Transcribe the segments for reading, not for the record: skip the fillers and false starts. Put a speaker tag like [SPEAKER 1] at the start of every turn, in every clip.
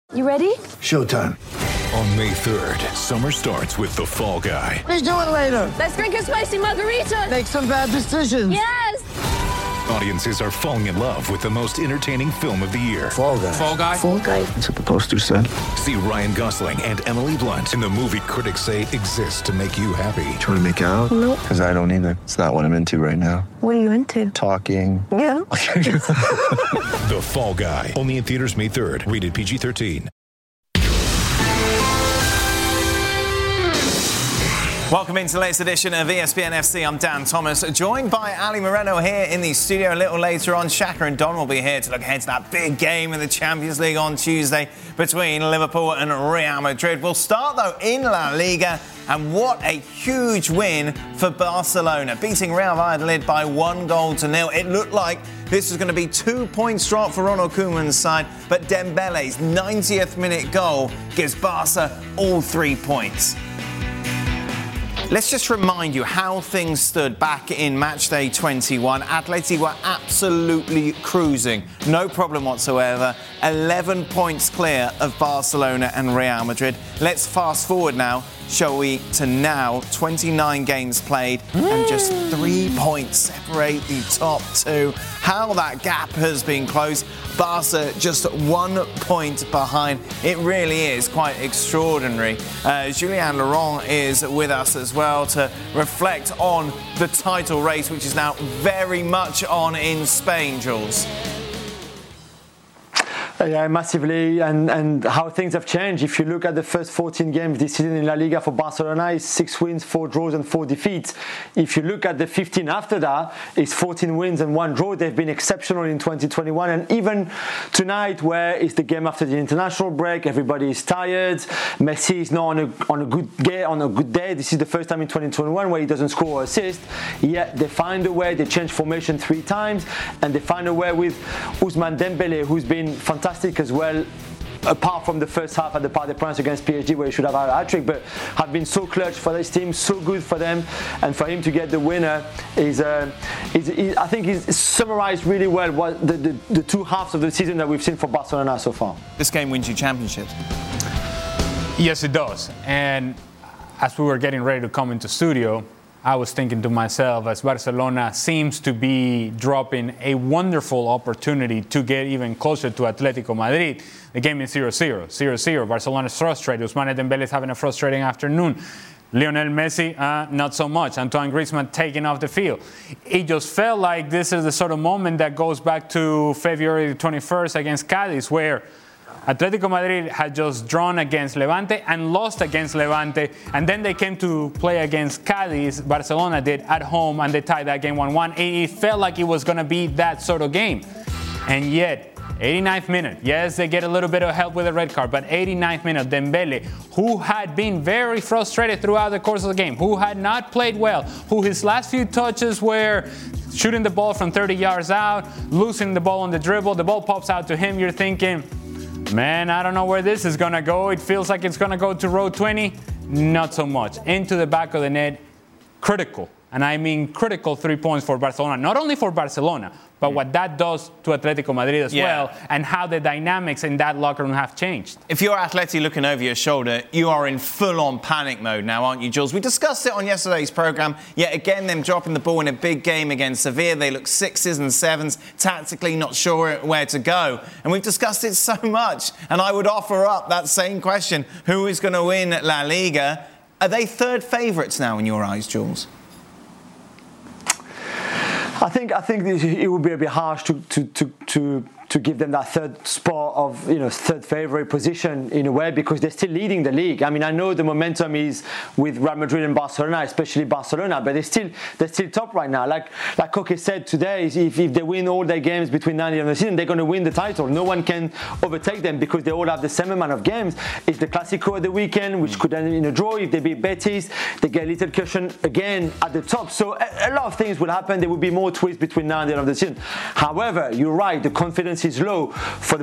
[SPEAKER 1] You ready?
[SPEAKER 2] Showtime.
[SPEAKER 3] On May 3rd, summer starts with The Fall Guy.
[SPEAKER 2] Let's do it later.
[SPEAKER 1] Let's drink a spicy margarita.
[SPEAKER 2] Make some bad decisions.
[SPEAKER 1] Yes.
[SPEAKER 3] Audiences are falling in love with the most entertaining film of the year.
[SPEAKER 2] Fall Guy.
[SPEAKER 4] Fall Guy?
[SPEAKER 1] Fall Guy.
[SPEAKER 2] That's what the poster said.
[SPEAKER 3] See Ryan Gosling and Emily Blunt in the movie critics say exists to make you happy.
[SPEAKER 2] Trying to make it out?
[SPEAKER 1] Nope.
[SPEAKER 2] Because I don't either. It's not what I'm into right now.
[SPEAKER 1] What are you into?
[SPEAKER 2] Talking.
[SPEAKER 1] Yeah.
[SPEAKER 3] The Fall Guy. Only in theaters May 3rd. Rated PG-13.
[SPEAKER 5] Welcome into the latest edition of ESPN FC. I'm Dan Thomas, joined by Ali Moreno here in the studio. A little later on, Shaka and Don will be here to look ahead to that big game in the Champions League on Tuesday between Liverpool and Real Madrid. We'll start, though, in La Liga. And what a huge win for Barcelona, beating Real Valladolid by 1-0. It looked like this was going to be 2 points drop for Ronald Koeman's side, but Dembele's 90th minute goal gives Barca all 3 points. Let's just remind you how things stood back in matchday 21. Atleti were absolutely cruising, no problem whatsoever. 11 points clear of Barcelona and Real Madrid. Let's fast forward now, shall we, to now, 29 games played and just 3 points separate the top two. How that gap has been closed. Barca just 1 point behind. It really is quite extraordinary. Julien Laurent is with us as well to reflect on the title race, which is now very much on in Spain, Jules.
[SPEAKER 6] Yeah, massively, and how things have changed. If you look at the first 14 games this season in La Liga for Barcelona, it's 6 wins, 4 draws and 4 defeats. If you look at the 15 after that, it's 14 wins and 1 draw. They've been exceptional in 2021, and even tonight, where it's the game after the international break, everybody is tired. Messi is not on a good day. This is the first time in 2021 where he doesn't score or assist. Yet they find a way. They change formation 3 times, and they find a way with Ousmane Dembele, who's been fantastic as well, apart from the first half at the Parc des Princes against PSG where he should have had a hat-trick, but have been so clutch for this team, so good for them, and for him to get the winner is I think he's summarised really well what the 2 halves of the season that we've seen for Barcelona so far.
[SPEAKER 5] This game wins you championships.
[SPEAKER 4] Yes, it does. And as we were getting ready to come into studio, I was thinking to myself, as Barcelona seems to be dropping a wonderful opportunity to get even closer to Atletico Madrid. The game is 0-0. 0-0. Barcelona's frustrated. Ousmane Dembele is having a frustrating afternoon. Lionel Messi, not so much. Antoine Griezmann taking off the field. It just felt like this is the sort of moment that goes back to February 21st against Cádiz, where Atletico Madrid had just drawn against Levante and lost against Levante, and then they came to play against Cádiz, Barcelona did, at home, and they tied that game 1-1. It felt like it was going to be that sort of game. And yet, 89th minute, yes, they get a little bit of help with a red card, but 89th minute, Dembele, who had been very frustrated throughout the course of the game, who had not played well, who his last few touches were shooting the ball from 30 yards out, losing the ball on the dribble, the ball pops out to him, you're thinking, man, I don't know where this is going to go. It feels like it's going to go to row 20. Not so much. Into the back of the net. Critical. And I mean critical 3 points for Barcelona. Not only for Barcelona, but what that does to Atletico Madrid as well, and how the dynamics in that locker room have changed.
[SPEAKER 5] If you're Atleti looking over your shoulder, you are in full-on panic mode now, aren't you, Jules? We discussed it on yesterday's programme. Yet again, them dropping the ball in a big game against Sevilla. They look 6s and 7s, tactically not sure where to go. And we've discussed it so much. And I would offer up that same question. Who is going to win La Liga? Are they third favourites now in your eyes, Jules?
[SPEAKER 6] I think it would be a bit harsh to give them that third spot of, third favourite position in a way, because they're still leading the league. I mean, I know the momentum is with Real Madrid and Barcelona, especially Barcelona, but they're still top right now. Like Koke said today, if they win all their games between now and the end of the season, they're going to win the title. No one can overtake them because they all have the same amount of games. It's the Clásico of the weekend, which could end in a draw. If they beat Betis, they get a little cushion again at the top. So a lot of things will happen. There will be more twists between now and the end of the season. However, you're right, the confidence is low for the players in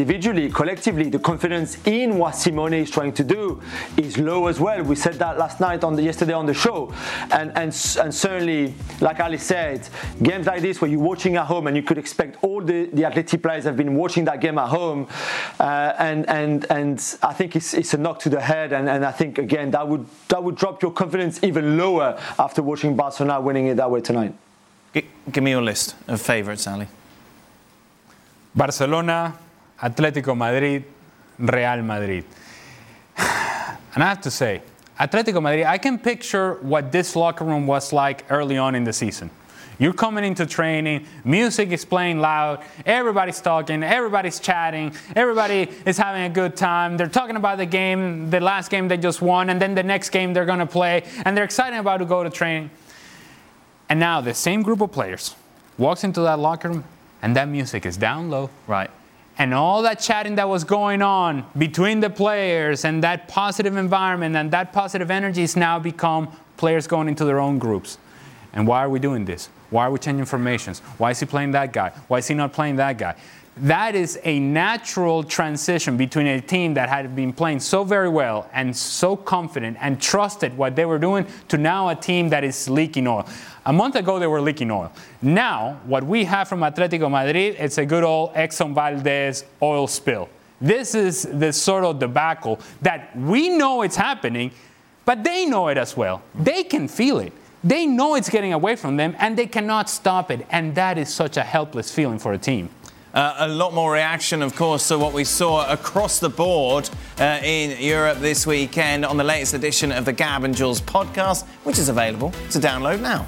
[SPEAKER 6] individually, collectively, the confidence in what Simone is trying to do is low as well. We said that yesterday on the show, and certainly, like Ali said, games like this where you're watching at home and you could expect all the Atleti players have been watching that game at home, and I think it's a knock to the head, and I think again that would drop your confidence even lower after watching Barcelona winning it that way tonight.
[SPEAKER 5] Give me your list of favourites, Ali.
[SPEAKER 4] Barcelona, Atletico Madrid, Real Madrid. And I have to say, Atletico Madrid, I can picture what this locker room was like early on in the season. You're coming into training, music is playing loud, everybody's talking, everybody's chatting, everybody is having a good time. They're talking about the game, the last game they just won, and then the next game they're going to play, and they're excited about to go to training. And now the same group of players walks into that locker room, and that music is down low.
[SPEAKER 5] Right.
[SPEAKER 4] And all that chatting that was going on between the players and that positive environment and that positive energy has now become players going into their own groups. And why are we doing this? Why are we changing formations? Why is he playing that guy? Why is he not playing that guy? That is a natural transition between a team that had been playing so very well and so confident and trusted what they were doing to now a team that is leaking oil. A month ago, they were leaking oil. Now, what we have from Atletico Madrid, it's a good old Exxon Valdez oil spill. This is the sort of debacle that we know it's happening, but they know it as well. They can feel it. They know it's getting away from them, and they cannot stop it. And that is such a helpless feeling for a team.
[SPEAKER 5] A lot more reaction, of course, to what we saw across the board in Europe this weekend on the latest edition of the Gab and Jules podcast, which is available to download now.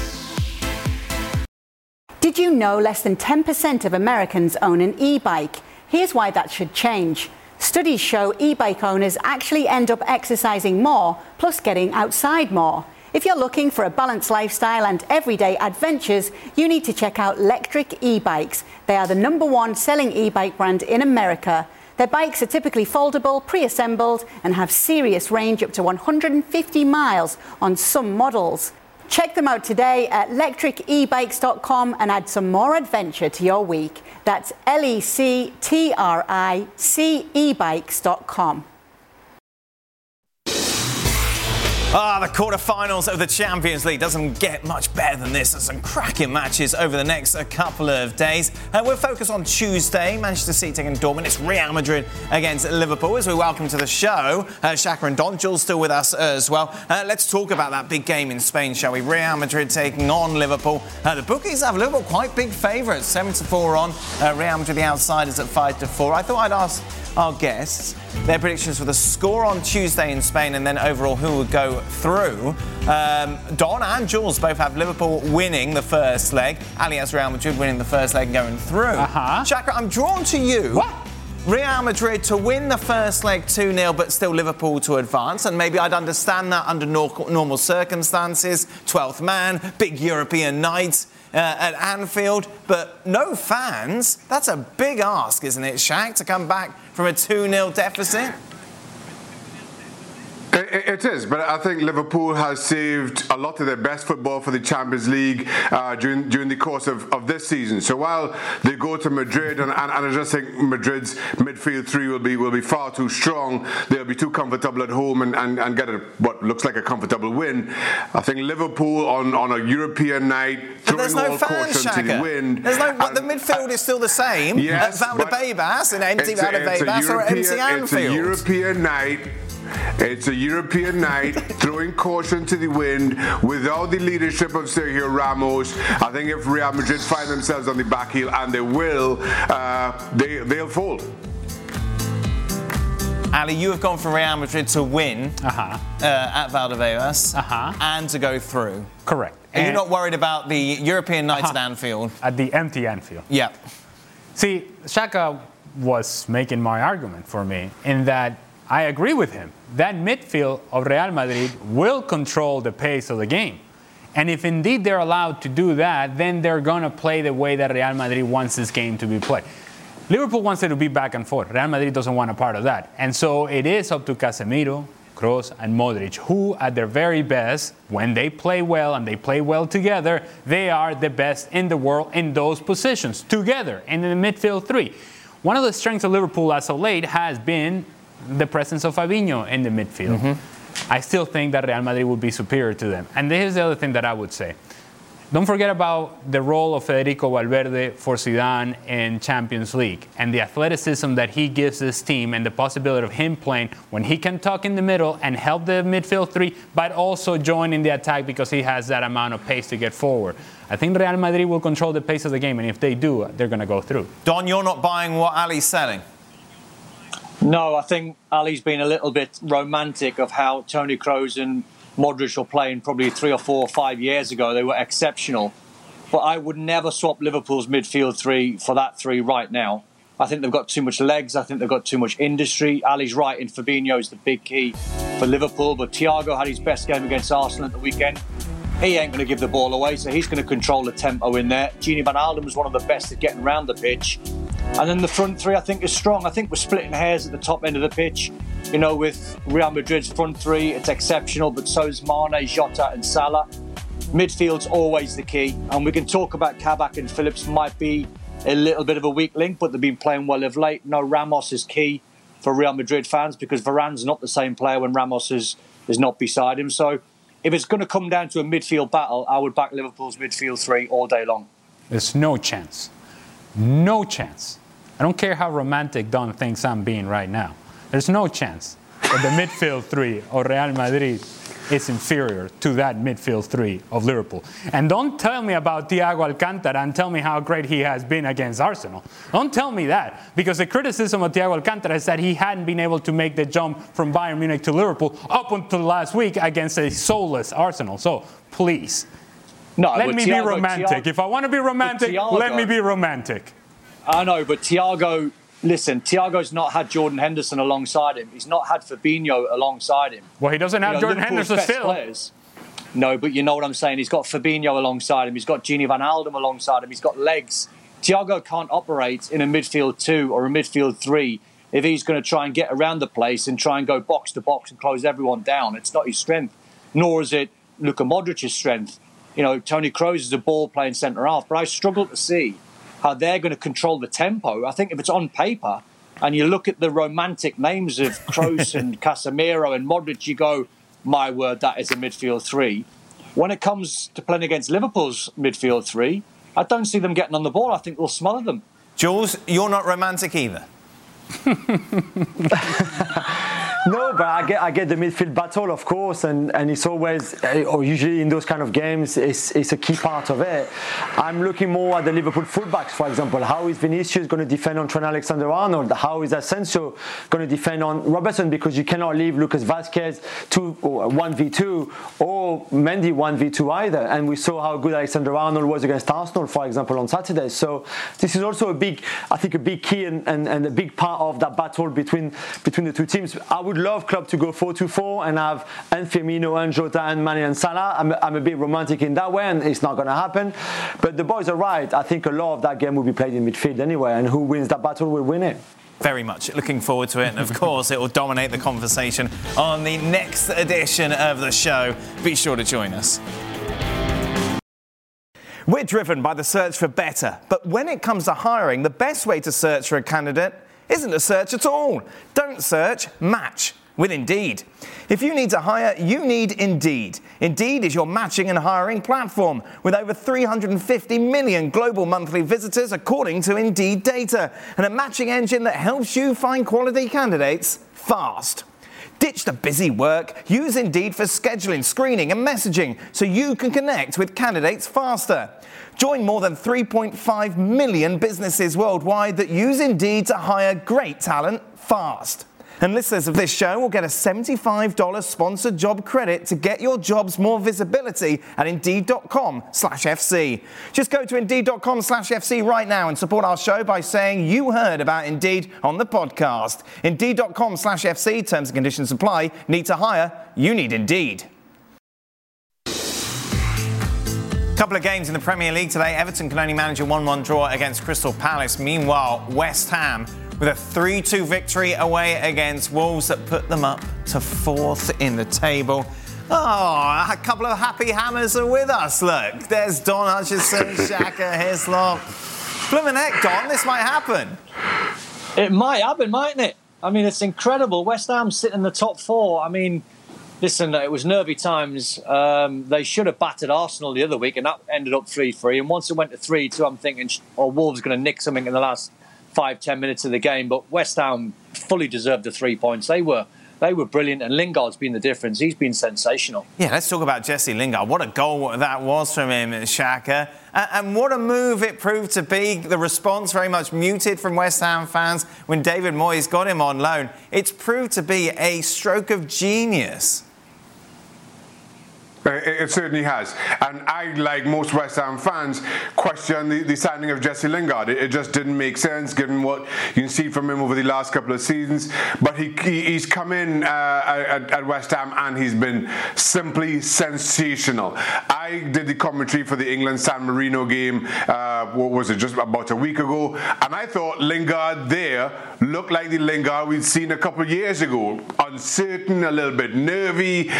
[SPEAKER 7] Did you know less than 10% of Americans own an e-bike? Here's why that should change. Studies show e-bike owners actually end up exercising more, plus getting outside more. If you're looking for a balanced lifestyle and everyday adventures, you need to check out Lectric e-bikes. They are the #1 selling e-bike brand in America. Their bikes are typically foldable, pre-assembled, and have serious range up to 150 miles on some models. Check them out today at lectricebikes.com and add some more adventure to your week. That's lectricebikes.com.
[SPEAKER 5] The quarterfinals of the Champions League doesn't get much better than this. There's some cracking matches over the next couple of days. We're focused on Tuesday. Manchester City taking Dortmund. It's Real Madrid against Liverpool. As we welcome to the show, Shaka and Don, Jules still with us as well. Let's talk about that big game in Spain, shall we? Real Madrid taking on Liverpool. The bookies have Liverpool quite big favourites. 7-4 on. Real Madrid, the outsiders, at 5-4. I thought I'd ask our guests their predictions for the score on Tuesday in Spain and then overall who would go through. Don and Jules both have Liverpool winning the first leg. Ali has Real Madrid winning the first leg and going through. Shaka, I'm drawn to you.
[SPEAKER 4] What?
[SPEAKER 5] Real Madrid to win the first leg 2-0, but still Liverpool to advance. And maybe I'd understand that under normal circumstances. 12th man, big European night at Anfield, but no fans. That's a big ask, isn't it, Shaq, to come back from a 2-0 deficit?
[SPEAKER 8] It is, but I think Liverpool has saved a lot of their best football for the Champions League during the course of this season. So while they go to Madrid, and I just think Madrid's midfield three will be far too strong, they'll be too comfortable at home and get what looks like a comfortable win. I think Liverpool on a European night, throwing all caution to the wind.
[SPEAKER 5] There's no, the midfield is still the same.
[SPEAKER 8] Yes,
[SPEAKER 5] Valdebebas, an empty Valdebebas or an empty Anfield.
[SPEAKER 8] It's a European night. It's a European night, throwing caution to the wind without the leadership of Sergio Ramos. I think if Real Madrid find themselves on the back heel, and they will, they'll fold.
[SPEAKER 5] Ali, you have gone for Real Madrid to win at Valdebebas and to go through.
[SPEAKER 4] Correct.
[SPEAKER 5] Are you not worried about the European night at Anfield?
[SPEAKER 4] At the empty Anfield.
[SPEAKER 5] Yeah.
[SPEAKER 4] See, Shaka was making my argument for me in that I agree with him. That midfield of Real Madrid will control the pace of the game. And if indeed they're allowed to do that, then they're going to play the way that Real Madrid wants this game to be played. Liverpool wants it to be back and forth. Real Madrid doesn't want a part of that. And so it is up to Casemiro, Kroos, and Modric, who at their very best, when they play well and they play well together, they are the best in the world in those positions, together, in the midfield three. one of the strengths of Liverpool as of late has been the presence of Fabinho in the midfield. I still think that Real Madrid would be superior to them. And here's the other thing that I would say. Don't forget about the role of Federico Valverde for Zidane in Champions League and the athleticism that he gives this team and the possibility of him playing when he can tuck in the middle and help the midfield three, but also join in the attack because he has that amount of pace to get forward. I think Real Madrid will control the pace of the game, and if they do, they're going to go through.
[SPEAKER 5] Don, you're not buying what Ali's selling?
[SPEAKER 9] No, I think Ali's been a little bit romantic of how Toni Kroos and Modric were playing probably 3 or 4 or 5 years ago. They were exceptional. But I would never swap Liverpool's midfield three for that three right now. I think they've got too much legs. I think they've got too much industry. Ali's right, and Fabinho is the big key for Liverpool. But Thiago had his best game against Arsenal at the weekend. He ain't going to give the ball away, so he's going to control the tempo in there. Gini Van Alden was one of the best at getting around the pitch. And then the front three, I think, is strong. I think we're splitting hairs at the top end of the pitch. You know, with Real Madrid's front three, it's exceptional, but so is Mane, Jota and Salah. Midfield's always the key. And we can talk about Kabak and Phillips might be a little bit of a weak link, but they've been playing well of late. No, Ramos is key for Real Madrid fans because Varane's not the same player when Ramos is not beside him. So if it's going to come down to a midfield battle, I would back Liverpool's midfield three all day long.
[SPEAKER 4] There's no chance. No chance. I don't care how romantic Don thinks I'm being right now. There's no chance that the midfield three of Real Madrid is inferior to that midfield three of Liverpool. And don't tell me about Thiago Alcantara and tell me how great he has been against Arsenal. Don't tell me that, because the criticism of Thiago Alcantara is that he hadn't been able to make the jump from Bayern Munich to Liverpool up until last week against a soulless Arsenal. So, please, let me be romantic. If I want to be romantic, let me be romantic.
[SPEAKER 9] I know, but Thiago... Listen, Thiago's not had Jordan Henderson alongside him. He's not had Fabinho alongside him.
[SPEAKER 4] Well, he doesn't have Jordan Henderson still.
[SPEAKER 9] Players. No, but you know what I'm saying. He's got Fabinho alongside him. He's got Gini Van Alden alongside him. He's got legs. Thiago can't operate in a midfield 2 or a midfield 3 if he's going to try and get around the place and try and go box to box and close everyone down. It's not his strength, nor is it Luka Modric's strength. You know, Toni Kroos is a ball-playing centre-half, but I struggle to see how they're going to control the tempo. I think if it's on paper and you look at the romantic names of Kroos and Casemiro and Modric, you go, my word, that is a midfield 3. When it comes to playing against Liverpool's midfield 3, I don't see them getting on the ball. I think they'll smother them.
[SPEAKER 5] Jules, you're not romantic either.
[SPEAKER 6] No, but I get the midfield battle, of course, and it's always, or usually in those kind of games, it's a key part of it. I'm looking more at the Liverpool fullbacks, for example. How is Vinicius going to defend on Trent Alexander-Arnold? How is Asensio going to defend on Robertson? Because you cannot leave Lucas Vazquez 1v2 or Mendy 1v2 either. And we saw how good Alexander-Arnold was against Arsenal, for example, on Saturday. So this is also a big key and a big part of that battle between the two teams. I would love Klopp to go 4-2-4 and have Firmino and Jota and Mane and Salah. I'm a bit romantic in that way, and it's not going to happen. But the boys are right. I think a lot of that game will be played in midfield anyway, and who wins that battle will win it.
[SPEAKER 5] Very much looking forward to it, and of course it will dominate the conversation on the next edition of the show. Be sure to join us. We're driven by the search for better, but when it comes to hiring, the best way to search for a candidate isn't to search at all. Don't search, match with Indeed. If you need to hire, you need Indeed. Indeed is your matching and hiring platform with over 350 million global monthly visitors according to Indeed data, and a matching engine that helps you find quality candidates fast. Ditch the busy work. Use Indeed for scheduling, screening and messaging so you can connect with candidates faster. Join more than 3.5 million businesses worldwide that use Indeed to hire great talent fast. And listeners of this show will get a $75 sponsored job credit to get your jobs more visibility at Indeed.com/FC. Just go to Indeed.com/FC right now and support our show by saying you heard about Indeed on the podcast. Indeed.com/FC, terms and conditions apply. Need to hire? You need Indeed. Couple of games in the Premier League today. Everton can only manage a 1-1 draw against Crystal Palace. Meanwhile, West Ham with a 3-2 victory away against Wolves that put them up to 4th in the table. Oh, a couple of happy hammers are with us. Look, there's Don Hutchison, Shaka Hislop. Blimmin' heck, Don, this might happen.
[SPEAKER 9] It might happen, mightn't it? I mean, it's incredible. West Ham sitting in the top 4. I mean, listen, it was nervy times. They should have battered Arsenal the other week, and that ended up 3-3. And once it went to 3-2, I'm thinking, Wolves going to nick something in the last 5-10 minutes of the game. But West Ham fully deserved the 3 points. They were brilliant, and Lingard's been the difference. He's been sensational.
[SPEAKER 5] Yeah, let's talk about Jesse Lingard. What a goal that was from him, Shaka. And what a move it proved to be. The response very much muted from West Ham fans when David Moyes got him on loan. It's proved to be a stroke of genius.
[SPEAKER 8] It certainly has. And I, like most West Ham fans, question the signing of Jesse Lingard. It just didn't make sense given what you can see from him over the last couple of seasons. But he's come in at West Ham and he's been simply sensational. I did the commentary for the England-San Marino game, what was it, just about a week ago. And I thought Lingard there looked like the Lingard we'd seen a couple of years ago. Uncertain, a little bit nervy,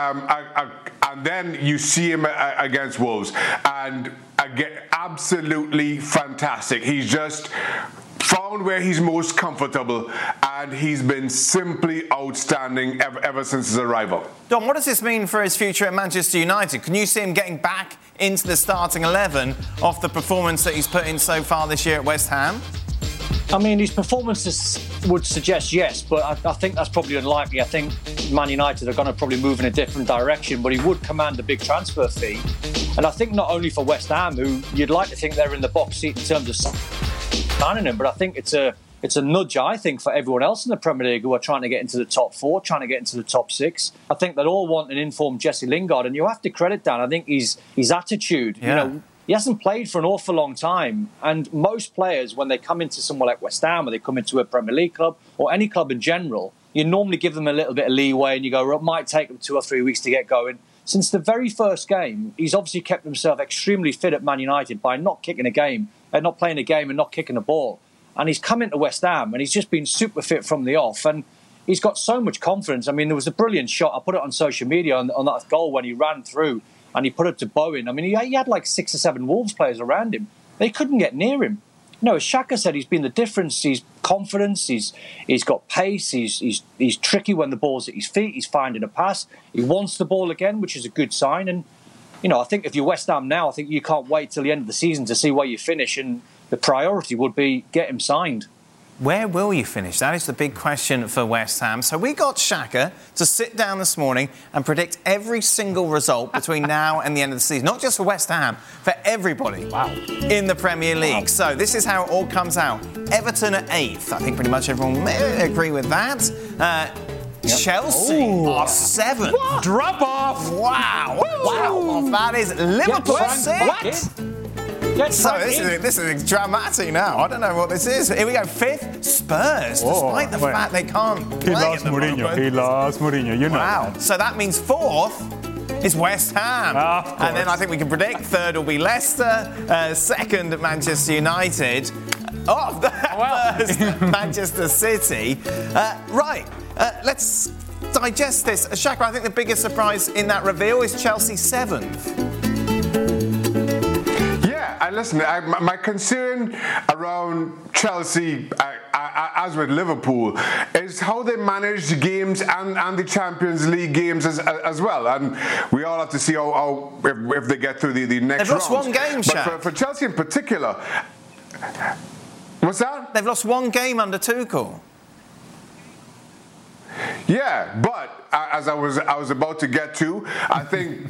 [SPEAKER 8] and then you see him against Wolves, and again, absolutely fantastic. He's just found where he's most comfortable, and he's been simply outstanding ever since his arrival.
[SPEAKER 5] Don, what does this mean for his future at Manchester United? Can you see him getting back into the starting 11 off the performance that he's put in so far this year at West Ham?
[SPEAKER 9] I mean, his performances would suggest yes, but I think that's probably unlikely. I think Man United are going to probably move in a different direction, but he would command a big transfer fee. And I think not only for West Ham, who you'd like to think they're in the box seat in terms of signing him, but I think it's a nudge, I think, for everyone else in the Premier League who are trying to get into the top 4, trying to get into the top 6. I think they all want an informed Jesse Lingard, and you have to credit Dan. I think his attitude, he hasn't played for an awful long time. And most players, when they come into somewhere like West Ham or they come into a Premier League club or any club in general, you normally give them a little bit of leeway and you go, well, it might take them 2 or 3 weeks to get going. Since the very first game, he's obviously kept himself extremely fit at Man United by not kicking a game, and not playing a game and not kicking a ball. And he's come into West Ham and he's just been super fit from the off. And he's got so much confidence. I mean, there was a brilliant shot. I put it on social media on that goal when he ran through and he put it to Bowen. I mean, he had like 6 or 7 Wolves players around him. They couldn't get near him. No, as Shaka said, he's been the difference. He's confidence. He's got pace. He's tricky when the ball's at his feet. He's finding a pass. He wants the ball again, which is a good sign. And, I think if you're West Ham now, I think you can't wait till the end of the season to see where you finish. And the priority would be get him signed.
[SPEAKER 5] Where will you finish? That is the big question for West Ham. So we got Shaka to sit down this morning and predict every single result between now and the end of the season. Not just for West Ham, for everybody in the Premier League. Wow. So this is how it all comes out. Everton at 8th. I think pretty much everyone may agree with that. Chelsea are 7th.
[SPEAKER 4] What? Drop off.
[SPEAKER 5] Wow. Wow. That is Liverpool 6th. So this is dramatic now. I don't know what this is. Here we go. 5th, Spurs. Despite the fact they can't play at the moment.
[SPEAKER 4] He lost Mourinho. You know.
[SPEAKER 5] Wow. So that means 4th is West Ham. And then I think we can predict 3rd will be Leicester. 2nd, Manchester United. First, Manchester City. Let's digest this. Shaka, I think the biggest surprise in that reveal is Chelsea 7th.
[SPEAKER 8] And listen, my concern around Chelsea, as with Liverpool, is how they manage the games and the Champions League games as well. And we all have to see if they get through the next round.
[SPEAKER 5] They've lost one game, Shaq.
[SPEAKER 8] But for Chelsea in particular, what's that?
[SPEAKER 5] They've lost one game under Tuchel.
[SPEAKER 8] Yeah, but as I was about to get to, I think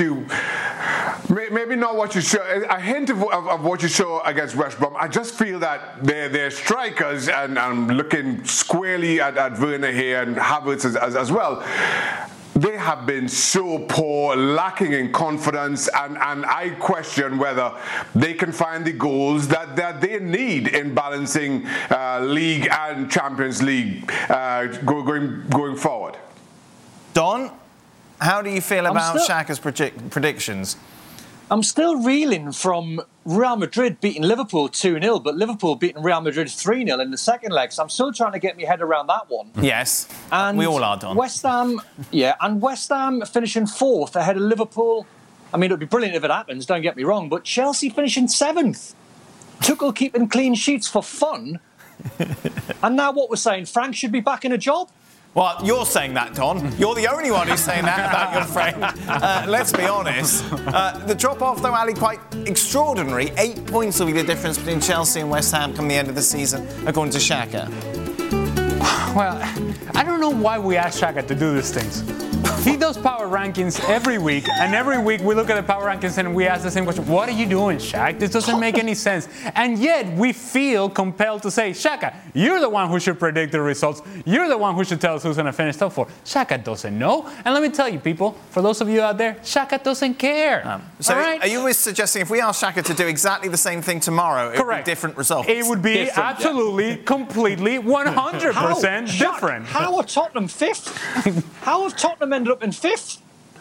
[SPEAKER 8] maybe not what you show, a hint of what you show against West Brom. I just feel that their strikers, and I'm looking squarely at Werner here and Havertz as well. They have been so poor, lacking in confidence, and I question whether they can find the goals that they need in balancing league and Champions League going forward.
[SPEAKER 5] Don, how do you feel about Shaka's predictions?
[SPEAKER 9] I'm still reeling from Real Madrid beating Liverpool 2-0, but Liverpool beating Real Madrid 3-0 in the second leg. So I'm still trying to get my head around that one.
[SPEAKER 5] Yes,
[SPEAKER 9] and
[SPEAKER 5] we all are, Don.
[SPEAKER 9] West Ham finishing 4th ahead of Liverpool. I mean, it would be brilliant if it happens, don't get me wrong, but Chelsea finishing 7th. Tuchel keeping clean sheets for fun. And now what we're saying, Frank should be back in a job?
[SPEAKER 5] Well, you're saying that, Don. You're the only one who's saying that about your friend. Let's be honest. The drop-off, though, Ali, quite extraordinary. 8 points will be the difference between Chelsea and West Ham come the end of the season, according to Xhaka.
[SPEAKER 4] Well, I don't know why we ask Xhaka to do these things. He does power rankings every week, and every week we look at the power rankings and we ask the same question. What are you doing, Shaq? This doesn't make any sense. And yet we feel compelled to say, Xhaka, you're the one who should predict the results. You're the one who should tell us who's going to finish top 4. Xhaka doesn't know. And let me tell you, people, for those of you out there, Xhaka doesn't care.
[SPEAKER 5] So
[SPEAKER 4] all right?
[SPEAKER 5] Are you suggesting if we ask Xhaka to do exactly the same thing tomorrow, it would be different results?
[SPEAKER 4] It would be different, absolutely, completely, 100% different.
[SPEAKER 9] How are Tottenham 5th? How have Tottenham ended up in 5th?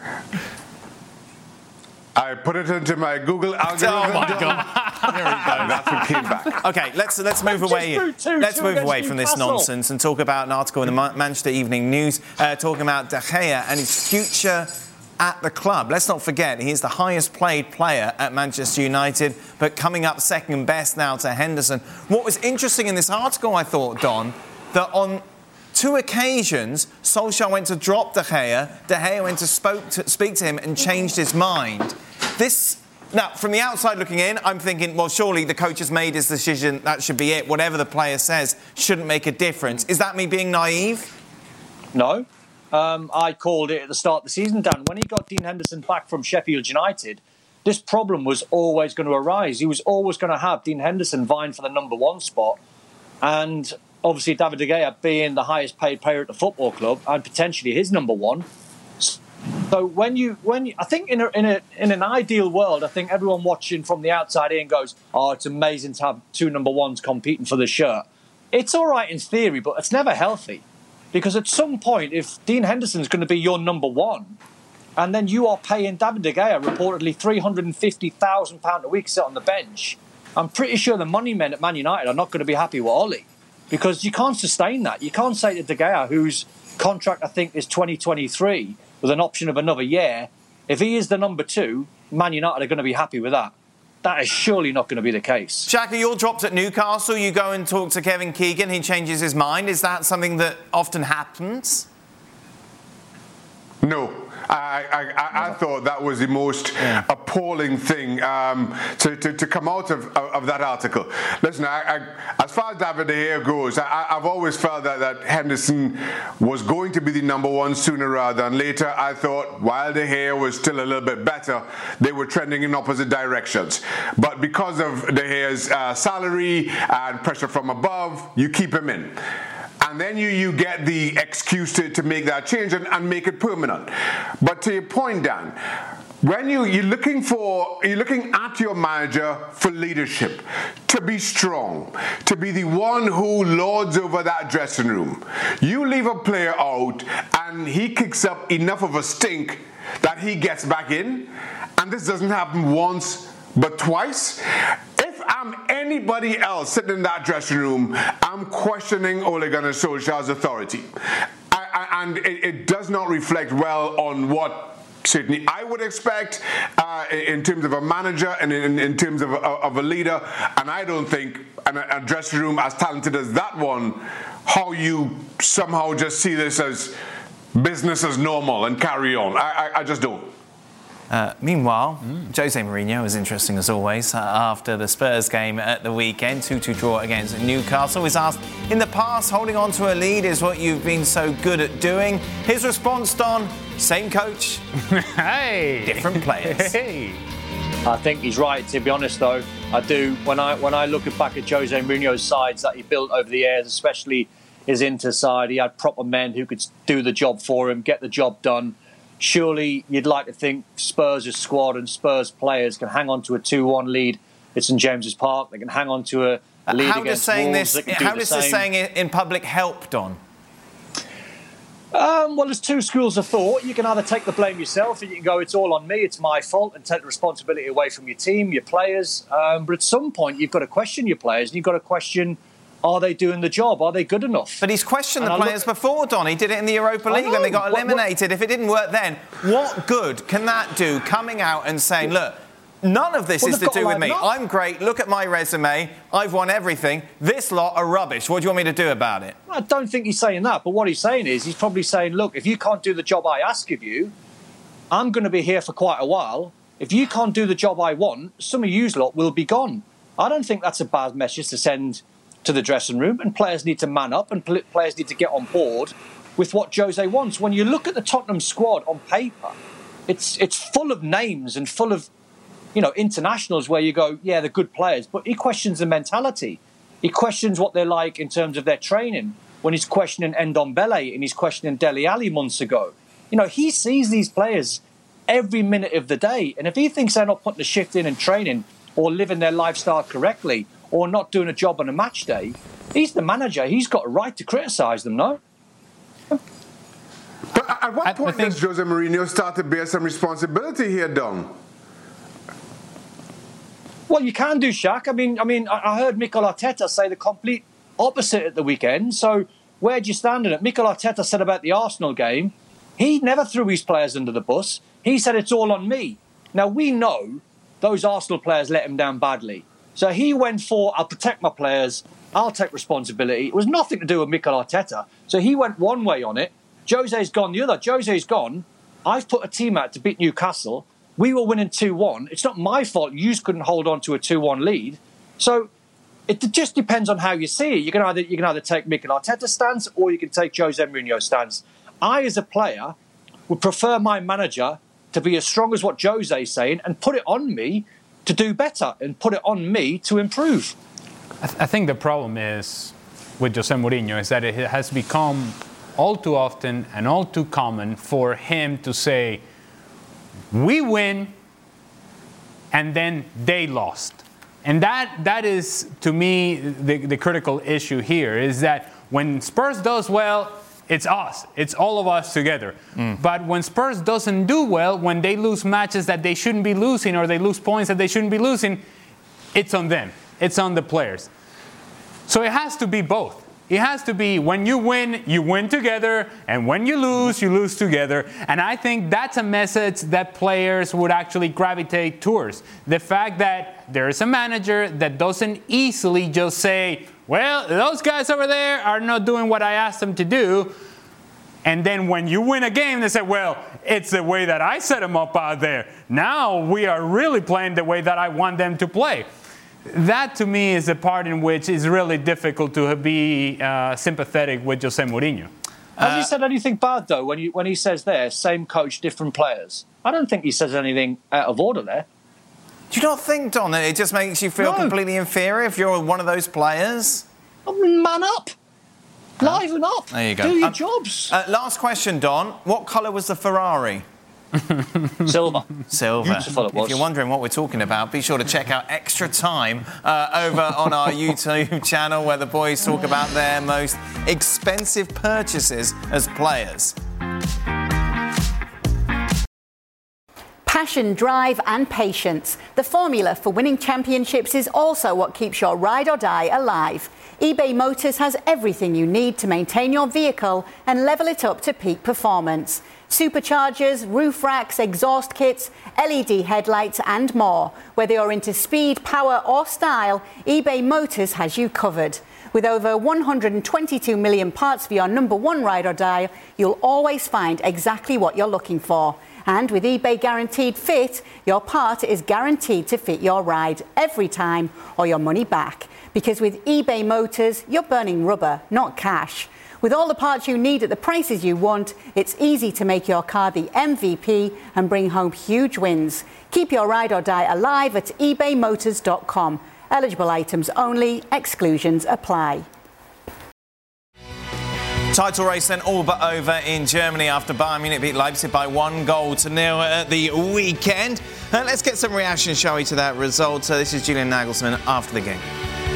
[SPEAKER 8] I put it into my Google algorithm.
[SPEAKER 5] Oh my God! There we go.
[SPEAKER 8] That's what came back.
[SPEAKER 5] Okay, let's move away. Let's move away from this nonsense and talk about an article in the Manchester Evening News talking about De Gea and his future at the club. Let's not forget, he is the highest paid player at Manchester United, but coming up second best now to Henderson. What was interesting in this article, I thought, Don, that on 2 occasions, Solskjaer went to drop De Gea went to speak to him and changed his mind. Now, from the outside looking in, I'm thinking, well, surely the coach has made his decision, that should be it. Whatever the player says shouldn't make a difference. Is that me being naive?
[SPEAKER 9] No. I called it at the start of the season, Dan. When he got Dean Henderson back from Sheffield United, this problem was always going to arise. He was always going to have Dean Henderson vying for the number 1 spot. And obviously, David De Gea being the highest paid player at the football club and potentially his number 1. So when you, I think in an ideal world, I think everyone watching from the outside in goes, "Oh, it's amazing to have 2 number 1s competing for the shirt." It's all right in theory, but it's never healthy, because at some point, if Dean Henderson's going to be your number 1, and then you are paying David De Gea reportedly £350,000 a week to sit on the bench, I'm pretty sure the money men at Man United are not going to be happy with Ollie. Because you can't sustain that. You can't say to De Gea, whose contract I think is 2023, with an option of another year, if he is the number 2, Man United are going to be happy with that. That is surely not going to be the case.
[SPEAKER 5] Xhaka, you're dropped at Newcastle. You go and talk to Kevin Keegan. He changes his mind. Is that something that often happens?
[SPEAKER 8] No. I thought that was the most appalling thing to come out of that article. Listen, as far as David De Gea goes, I've always felt that Henderson was going to be the number 1 sooner rather than later. I thought while De Gea was still a little bit better, they were trending in opposite directions. But because of De Gea's salary and pressure from above, you keep him in. And then you get the excuse to make that change and make it permanent. But to your point, Dan, when you're looking at your manager for leadership, to be strong, to be the one who lords over that dressing room, you leave a player out and he kicks up enough of a stink that he gets back in, and this doesn't happen once but twice. If I'm anybody else sitting in that dressing room, I'm questioning Ole Gunnar Solskjaer's authority. And it does not reflect well on what certainly I would expect in terms of a manager and in terms of a leader. And I don't think a dressing room as talented as that one, how you somehow just see this as business as normal and carry on. I just don't.
[SPEAKER 5] Meanwhile, Jose Mourinho was interesting as always after the Spurs game at the weekend, 2-2 draw against Newcastle. He's asked, in the past, holding on to a lead is what you've been so good at doing. His response, Don, same coach,
[SPEAKER 4] hey,
[SPEAKER 5] different players.
[SPEAKER 4] Hey.
[SPEAKER 9] I think he's right, to be honest, though. I do. When I look back at Jose Mourinho's sides that he built over the years, especially his Inter side, he had proper men who could do the job for him, get the job done. Surely you'd like to think Spurs' squad and Spurs players can hang on to a 2-1 lead at St James's Park. They can hang on to a lead against Wolves.
[SPEAKER 5] How does this saying in public help, Don?
[SPEAKER 9] Well, there's 2 schools of thought. You can either take the blame yourself and you can go, it's all on me, it's my fault, and take the responsibility away from your team, your players. But at some point, you've got to question your players and you've got to question, are they doing the job? Are they good enough?
[SPEAKER 5] But he's questioned the players before, Don. He did it in the Europa League when they got eliminated. If it didn't work then, what good can that do, coming out and saying, look, None of this is to do with me. I'm great. Look at my resume. I've won everything. This lot are rubbish. What do you want me to do about it?
[SPEAKER 9] I don't think he's saying that. But what he's saying is he's probably saying, look, if you can't do the job I ask of you, I'm going to be here for quite a while. If you can't do the job I want, some of you lot will be gone. I don't think that's a bad message to send to the dressing room. And players need to man up and players need to get on board with what Jose wants. When you look at the Tottenham squad on paper, it's full of names and full of, internationals where you go, yeah, they're good players. But he questions the mentality. He questions what they're like in terms of their training. When he's questioning Ndombele and he's questioning Dele Alli months ago. He sees these players every minute of the day. And if he thinks they're not putting a shift in and training or living their lifestyle correctly or not doing a job on a match day, he's the manager. He's got a right to criticise them, no?
[SPEAKER 8] But at what point does Jose Mourinho start to bear some responsibility here, Don?
[SPEAKER 9] Well, you can do, Shaq. I heard Mikel Arteta say the complete opposite at the weekend. So where do you stand on it? Mikel Arteta said about the Arsenal game, he never threw his players under the bus. He said it's all on me. Now, we know those Arsenal players let him down badly. So he went for, I'll protect my players, I'll take responsibility. It was nothing to do with Mikel Arteta. So he went one way on it. Jose's gone the other. Jose's gone, I've put a team out to beat Newcastle. We were winning 2-1. It's not my fault you couldn't hold on to a 2-1 lead. So it just depends on how you see it. You can either take Mikel Arteta's stance or you can take Jose Mourinho's stance. I, as a player, would prefer my manager to be as strong as what Jose is saying and put it on me to do better and put it on me to improve.
[SPEAKER 4] I think the problem is with Jose Mourinho is that it has become all too often and all too common for him to say, we win, and then they lost. And that is, to me, the critical issue here, is that when Spurs does well, it's us. It's all of us together. But when Spurs doesn't do well, when they lose matches that they shouldn't be losing or they lose points that they shouldn't be losing, it's on them. It's on the players. So it has to be both. It has to be when you win together, and when you lose together. And I think that's a message that players would actually gravitate towards. The fact that there is a manager that doesn't easily just say, well, those guys over there are not doing what I asked them to do. And then when you win a game, they say, well, it's the way that I set them up out there. Now we are really playing the way that I want them to play. That, to me, is the part in which is really difficult to be sympathetic with Jose Mourinho.
[SPEAKER 9] Has he said anything bad, though, when he says there, same coach, different players? I don't think he says anything out of order there.
[SPEAKER 5] Do you not think, Don, that it just makes you feel completely inferior if you're one of those players?
[SPEAKER 9] Man up. Liven up.
[SPEAKER 5] There you go.
[SPEAKER 9] Do your jobs.
[SPEAKER 5] Last question, Don. What colour was the Ferrari?
[SPEAKER 9] Silver.
[SPEAKER 5] Beautiful it was. If you're wondering what we're talking about, be sure to check out Extra Time over on our YouTube channel, where the boys talk about their most expensive purchases as players.
[SPEAKER 7] Passion, drive and patience. The formula for winning championships is also what keeps your ride or die alive. eBay Motors has everything you need to maintain your vehicle and level it up to peak performance. Superchargers, roof racks, exhaust kits, LED headlights and more. Whether you're into speed, power or style, eBay Motors has you covered. With over 122 million parts for your number one ride or die, you'll always find exactly what you're looking for. And with eBay Guaranteed Fit, your part is guaranteed to fit your ride every time or your money back. Because with eBay Motors, you're burning rubber, not cash. With all the parts you need at the prices you want, it's easy to make your car the MVP and bring home huge wins. Keep your ride or die alive at ebaymotors.com. Eligible items only, exclusions apply.
[SPEAKER 5] Title race then all but over in Germany after Bayern Munich beat Leipzig by 1-0 at the weekend. Let's get some reaction, shall we, to that result. This is Julian Nagelsmann after the game.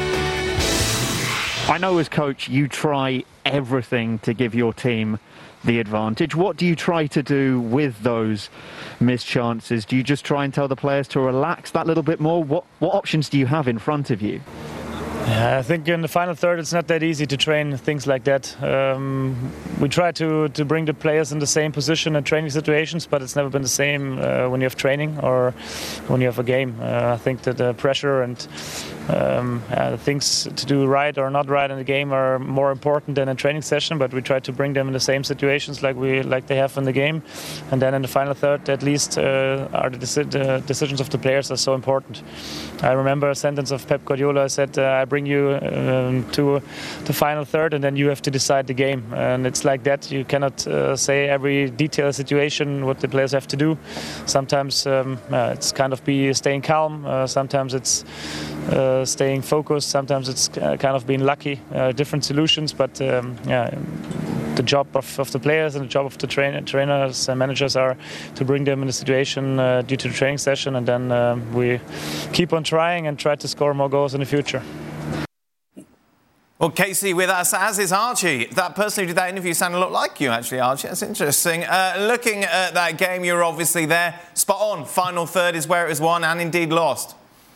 [SPEAKER 10] I know as coach you try everything to give your team the advantage. What do you try to do with those missed chances? Do you just try and tell the players to relax that little bit more? What options do you have in front of you?
[SPEAKER 11] Yeah, I think in the final third it's not that easy to train things like that. We try to bring the players in the same position in training situations, but it's never been the same when you have training or when you have a game. I think that the pressure and the things to do right or not right in the game are more important than a training session, but we try to bring them in the same situations like they have in the game. And then in the final third, at least, the decisions of the players are so important. I remember a sentence of Pep Guardiola said, I bring you to the final third and then you have to decide the game. And it's like that. You cannot say every detailed situation what the players have to do. Sometimes it's kind of staying calm. Sometimes it's staying focused. Sometimes it's kind of being lucky. Different solutions, but the job of the players and the job of the trainers and managers are to bring them in a situation due to the training session, and then we keep on trying and try to score more goals in the future.
[SPEAKER 5] Well, Casey with us, as is Archie. That person who did that interview sounded a lot like you, actually, Archie. That's interesting. Looking at that game, you're obviously there. Spot on. Final third is where it was won and indeed lost.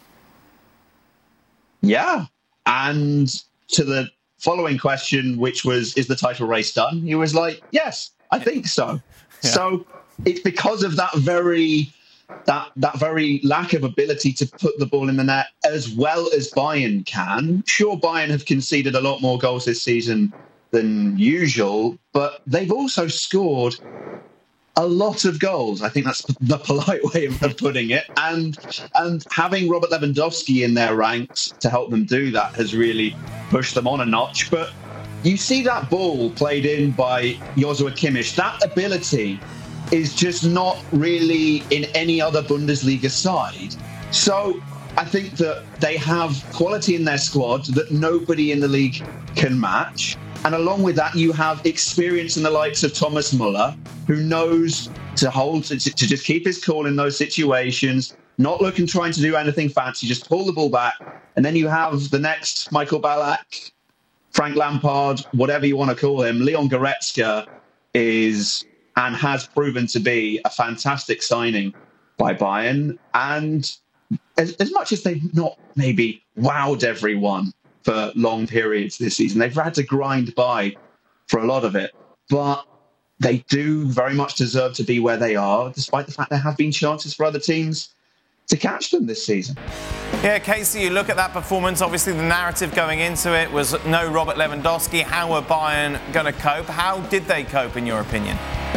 [SPEAKER 12] Yeah. And to the following question, which was, is the title race done? He was like, yes, I think so. Yeah. So it's because of that very lack of ability to put the ball in the net as well as Bayern can. Sure, Bayern have conceded a lot more goals this season than usual, but they've also scored a lot of goals. I think that's the polite way of putting it. And having Robert Lewandowski in their ranks to help them do that has really pushed them on a notch. But you see that ball played in by Joshua Kimmich, that ability is just not really in any other Bundesliga side. So I think that they have quality in their squad that nobody in the league can match. And along with that, you have experience in the likes of Thomas Muller, who knows to just keep his cool in those situations, not looking, trying to do anything fancy, just pull the ball back. And then you have the next Michael Ballack, Frank Lampard, whatever you want to call him. Leon Goretzka is and has proven to be a fantastic signing by Bayern. And as much as they've not maybe wowed everyone for long periods this season, they've had to grind by for a lot of it. But they do very much deserve to be where they are, despite the fact there have been chances for other teams to catch them this season.
[SPEAKER 5] Yeah, Casey, you look at that performance. Obviously, the narrative going into it was no Robert Lewandowski. How were Bayern going to cope? How did they cope, in your opinion?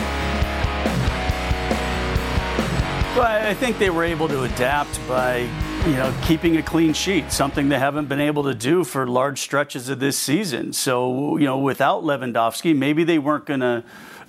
[SPEAKER 13] Well, I think they were able to adapt by, keeping a clean sheet, something they haven't been able to do for large stretches of this season. So, without Lewandowski, maybe they weren't going to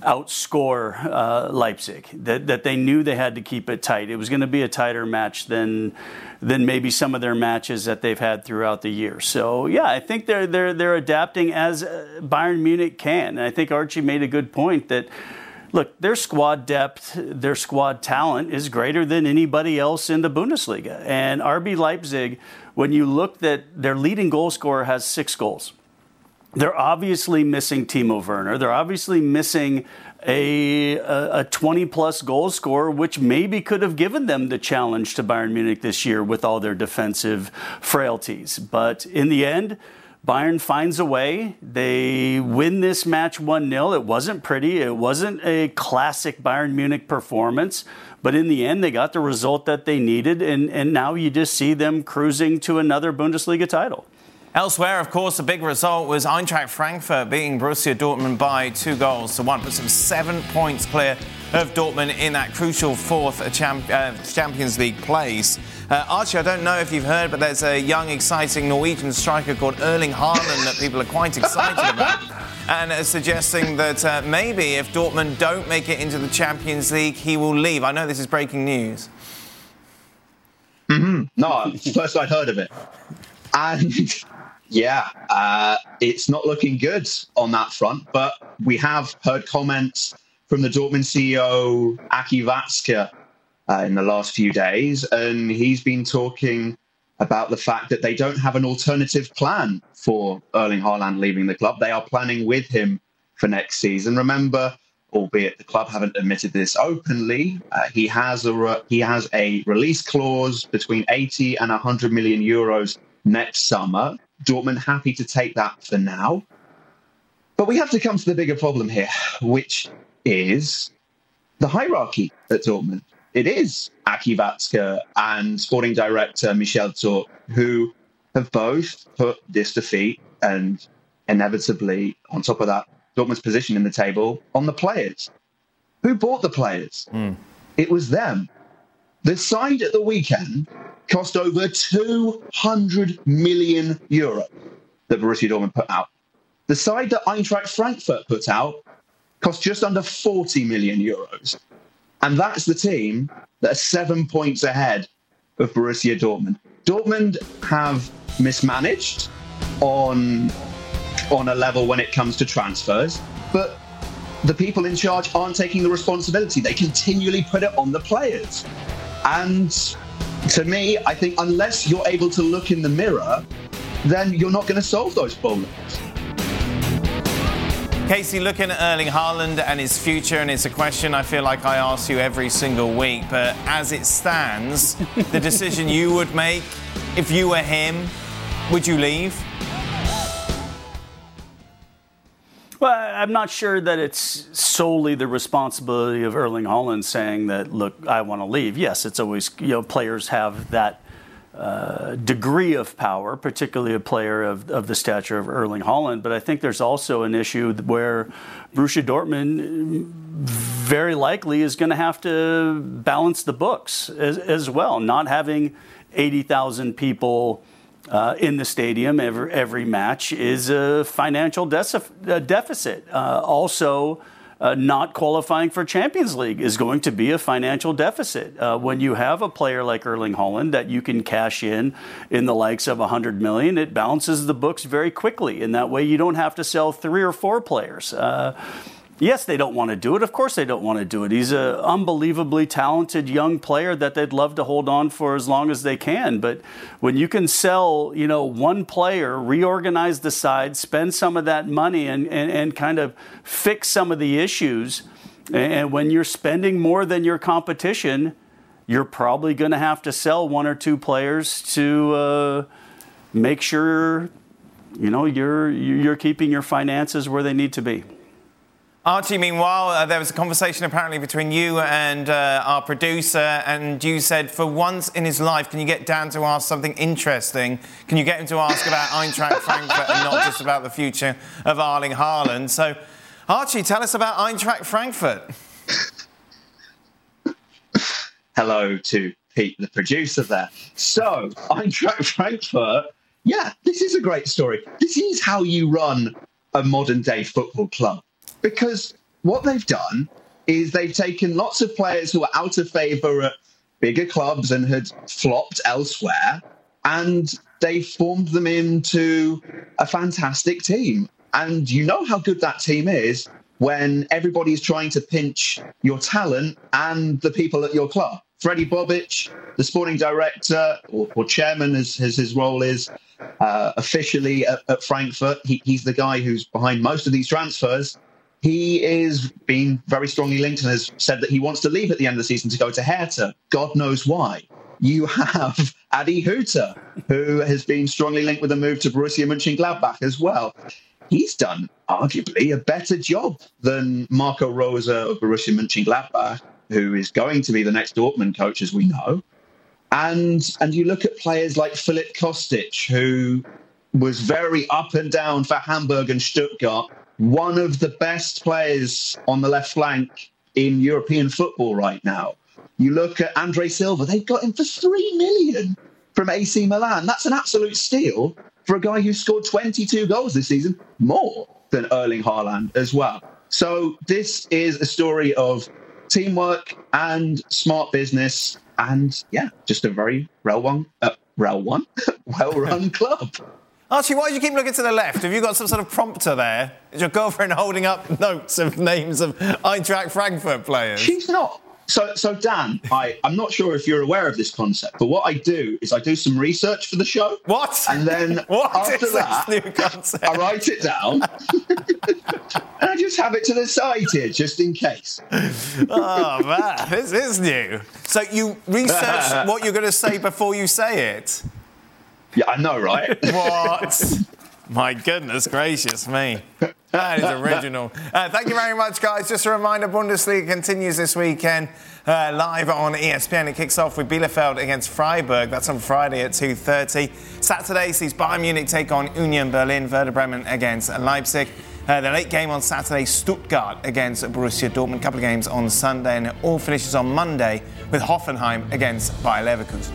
[SPEAKER 13] outscore Leipzig, that they knew they had to keep it tight. It was going to be a tighter match than maybe some of their matches that they've had throughout the year. So, yeah, I think they're adapting as Bayern Munich can. And I think Archie made a good point that, look, their squad depth, their squad talent is greater than anybody else in the Bundesliga. And RB Leipzig, when you look at their leading goal scorer has 6 goals. They're obviously missing Timo Werner. They're obviously missing a 20-plus goal scorer, which maybe could have given them the challenge to Bayern Munich this year with all their defensive frailties. But in the end, Bayern finds a way. They win this match 1-0. It wasn't pretty. It wasn't a classic Bayern Munich performance. But in the end, they got the result that they needed. And now you just see them cruising to another Bundesliga title.
[SPEAKER 5] Elsewhere, of course, the big result was Eintracht Frankfurt beating Borussia Dortmund by 2-1. Puts them 7 points clear of Dortmund in that crucial fourth Champions League place. Archie, I don't know if you've heard, but there's a young, exciting Norwegian striker called Erling Haaland that people are quite excited about. And suggesting that maybe if Dortmund don't make it into the Champions League, he will leave. I know this is breaking news.
[SPEAKER 12] Mm-hmm. No, it's the first I'd heard of it. And yeah, it's not looking good on that front. But we have heard comments from the Dortmund CEO, Aki Watzke, in the last few days. And he's been talking about the fact that they don't have an alternative plan for Erling Haaland leaving the club. They are planning with him for next season. Remember, albeit the club haven't admitted this openly, he has a release clause between 80 and 100 million euros next summer. Dortmund happy to take that for now. But we have to come to the bigger problem here, which is the hierarchy at Dortmund. It is Aki Watzke and sporting director Michel Zorc, who have both put this defeat and inevitably, on top of that, Dortmund's position in the table on the players. Who bought the players? It was them. The side at the weekend cost over 200 million euro that Borussia Dortmund put out. The side that Eintracht Frankfurt put out cost just under 40 million euros. And that's the team that are 7 points ahead of Borussia Dortmund. Dortmund have mismanaged on a level when it comes to transfers, but the people in charge aren't taking the responsibility. They continually put it on the players. And to me, I think unless you're able to look in the mirror, then you're not going to solve those problems.
[SPEAKER 5] Casey, looking at Erling Haaland and his future, and it's a question I feel like I ask you every single week, but as it stands, the decision you would make if you were him, would you leave?
[SPEAKER 13] Well, I'm not sure that it's solely the responsibility of Erling Haaland saying that, look, I want to leave. Yes, it's always, players have that degree of power, particularly a player of the stature of Erling Haaland. But I think there's also an issue where Borussia Dortmund very likely is going to have to balance the books as well, not having 80,000 people in the stadium every match is a financial deficit. Also, not qualifying for Champions League is going to be a financial deficit. When you have a player like Erling Haaland that you can cash in the likes of 100 million, it balances the books very quickly. In that way, you don't have to sell 3 or 4 players. Yes, they don't want to do it. Of course they don't want to do it. He's an unbelievably talented young player that they'd love to hold on for as long as they can. But when you can sell, one player, reorganize the side, spend some of that money and kind of fix some of the issues, and when you're spending more than your competition, you're probably going to have to sell 1 or 2 players to make sure, you're keeping your finances where they need to be.
[SPEAKER 5] Archie, meanwhile, there was a conversation apparently between you and our producer, and you said for once in his life, can you get Dan to ask something interesting? Can you get him to ask about Eintracht Frankfurt and not just about the future of Erling Haaland? So, Archie, tell us about Eintracht Frankfurt.
[SPEAKER 12] Hello to Pete, the producer there. So, Eintracht Frankfurt, yeah, this is a great story. This is how you run a modern-day football club. Because what they've done is they've taken lots of players who are out of favour at bigger clubs and had flopped elsewhere, and they formed them into a fantastic team. And you know how good that team is when everybody's trying to pinch your talent and the people at your club. Freddie Bobic, the sporting director, or chairman as his role is, officially at Frankfurt, he's the guy who's behind most of these transfers. He is being very strongly linked and has said that he wants to leave at the end of the season to go to Hertha. God knows why. You have Adi Hütter, who has been strongly linked with a move to Borussia Mönchengladbach as well. He's done arguably a better job than Marco Rose of Borussia Mönchengladbach, who is going to be the next Dortmund coach, as we know. And you look at players like Filip Kostic, who was very up and down for Hamburg and Stuttgart, one of the best players on the left flank in European football right now. You look at Andre Silva, they got him for 3 million from AC Milan. That's an absolute steal for a guy who scored 22 goals this season, more than Erling Haaland as well. So this is a story of teamwork and smart business and, yeah, just a very well-run club.
[SPEAKER 5] Archie, why do you keep looking to the left? Have you got some sort of prompter there? Is your girlfriend holding up notes of names of Eintracht Frankfurt players?
[SPEAKER 12] She's not. So Dan, I'm not sure if you're aware of this concept, but what I do is I do some research for the show.
[SPEAKER 5] What?
[SPEAKER 12] And then after that,
[SPEAKER 5] new concept?
[SPEAKER 12] I write it down and I just have it to the side here, just in case.
[SPEAKER 5] Oh, man, this is new. So you research what you're going to say before you say it?
[SPEAKER 12] Yeah, I know, right?
[SPEAKER 5] What? My goodness gracious me. That is original. Thank you very much, guys. Just a reminder, Bundesliga continues this weekend live on ESPN. It kicks off with Bielefeld against Freiburg. That's on Friday at 2:30. Saturday sees Bayern Munich take on Union Berlin, Werder Bremen against Leipzig. The late game on Saturday, Stuttgart against Borussia Dortmund. A couple of games on Sunday, and it all finishes on Monday with Hoffenheim against Bayer Leverkusen.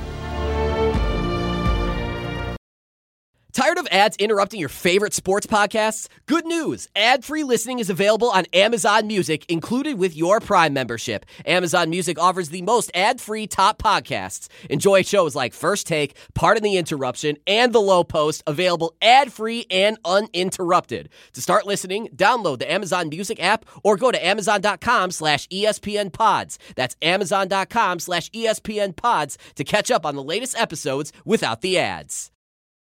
[SPEAKER 14] Tired of ads interrupting your favorite sports podcasts? Good news! Ad-free listening is available on Amazon Music, included with your Prime membership. Amazon Music offers the most ad-free top podcasts. Enjoy shows like First Take, Pardon the Interruption, and The Low Post, available ad-free and uninterrupted. To start listening, download the Amazon Music app or go to amazon.com/ESPN Pods. That's amazon.com/ESPN Pods to catch up on the latest episodes without the ads.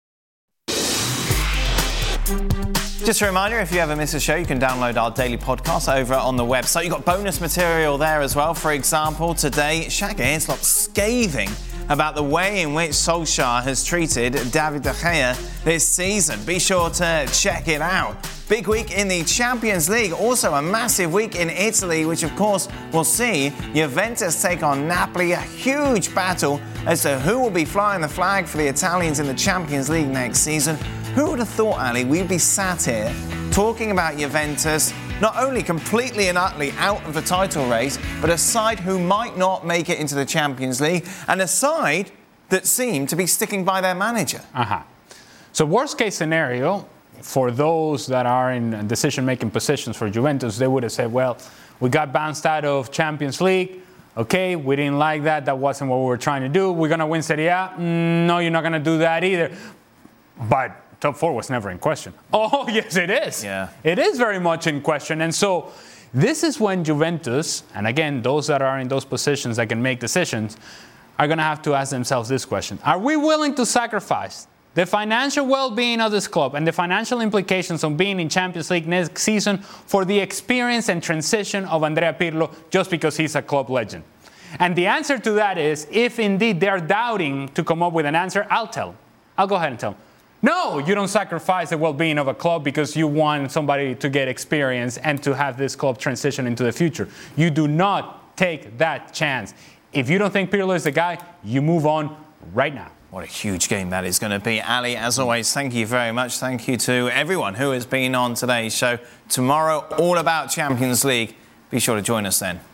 [SPEAKER 5] Just a reminder, if you ever miss a show, you can download our daily podcast over on the website. You've got bonus material there as well. For example, today, Shaka Hislop scathing about the way in which Solskjaer has treated David De Gea this season. Be sure to check it out. Big week in the Champions League. Also a massive week in Italy, which of course will see Juventus take on Napoli. A huge battle as to who will be flying the flag for the Italians in the Champions League next season. Who would have thought, Ali, we'd be sat here talking about Juventus, not only completely and utterly out of the title race, but a side who might not make it into the Champions League, and a side that seemed to be sticking by their manager.
[SPEAKER 4] So worst case scenario, for those that are in decision-making positions for Juventus, they would have said, well, we got bounced out of Champions League. Okay, we didn't like that. That wasn't what we were trying to do. We're going to win Serie A. No, you're not going to do that either. But top four was never in question. Oh, yes, it is.
[SPEAKER 5] Yeah.
[SPEAKER 4] It is very much in question. And so this is when Juventus, and again, those that are in those positions that can make decisions, are going to have to ask themselves this question. Are we willing to sacrifice the financial well-being of this club and the financial implications of being in Champions League next season for the experience and transition of Andrea Pirlo just because he's a club legend? And the answer to that is, if indeed they're doubting to come up with an answer, I'll tell them. I'll go ahead and tell them. No, you don't sacrifice the well-being of a club because you want somebody to get experience and to have this club transition into the future. You do not take that chance. If you don't think Pirlo is the guy, you move on right now.
[SPEAKER 5] What a huge game that is going to be. Ali, as always, thank you very much. Thank you to everyone who has been on today's show. Tomorrow, all about Champions League. Be sure to join us then.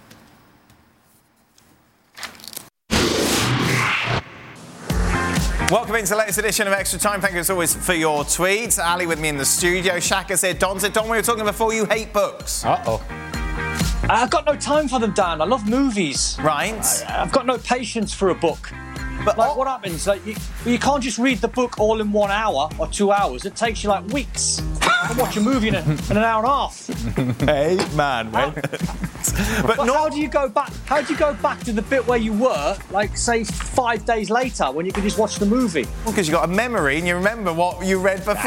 [SPEAKER 5] Welcome into the latest edition of Extra Time. Thank you as always for your tweets. Ali with me in the studio. Shaka's here. Don's here. Don, we were talking before, you hate books.
[SPEAKER 4] Uh-oh.
[SPEAKER 9] I've got no time for them, Dan. I love movies.
[SPEAKER 5] Right.
[SPEAKER 9] I've got no patience for a book. But like, what happens? Like, you can't just read the book all in 1 hour or 2 hours. It takes you like weeks to watch a movie in an hour and a half.
[SPEAKER 5] Hey, man.
[SPEAKER 9] But how do you go back? How do you go back to the bit where you were, like, say, 5 days later, when you can just watch the movie?
[SPEAKER 5] Well, because you got a memory and you remember what you read before.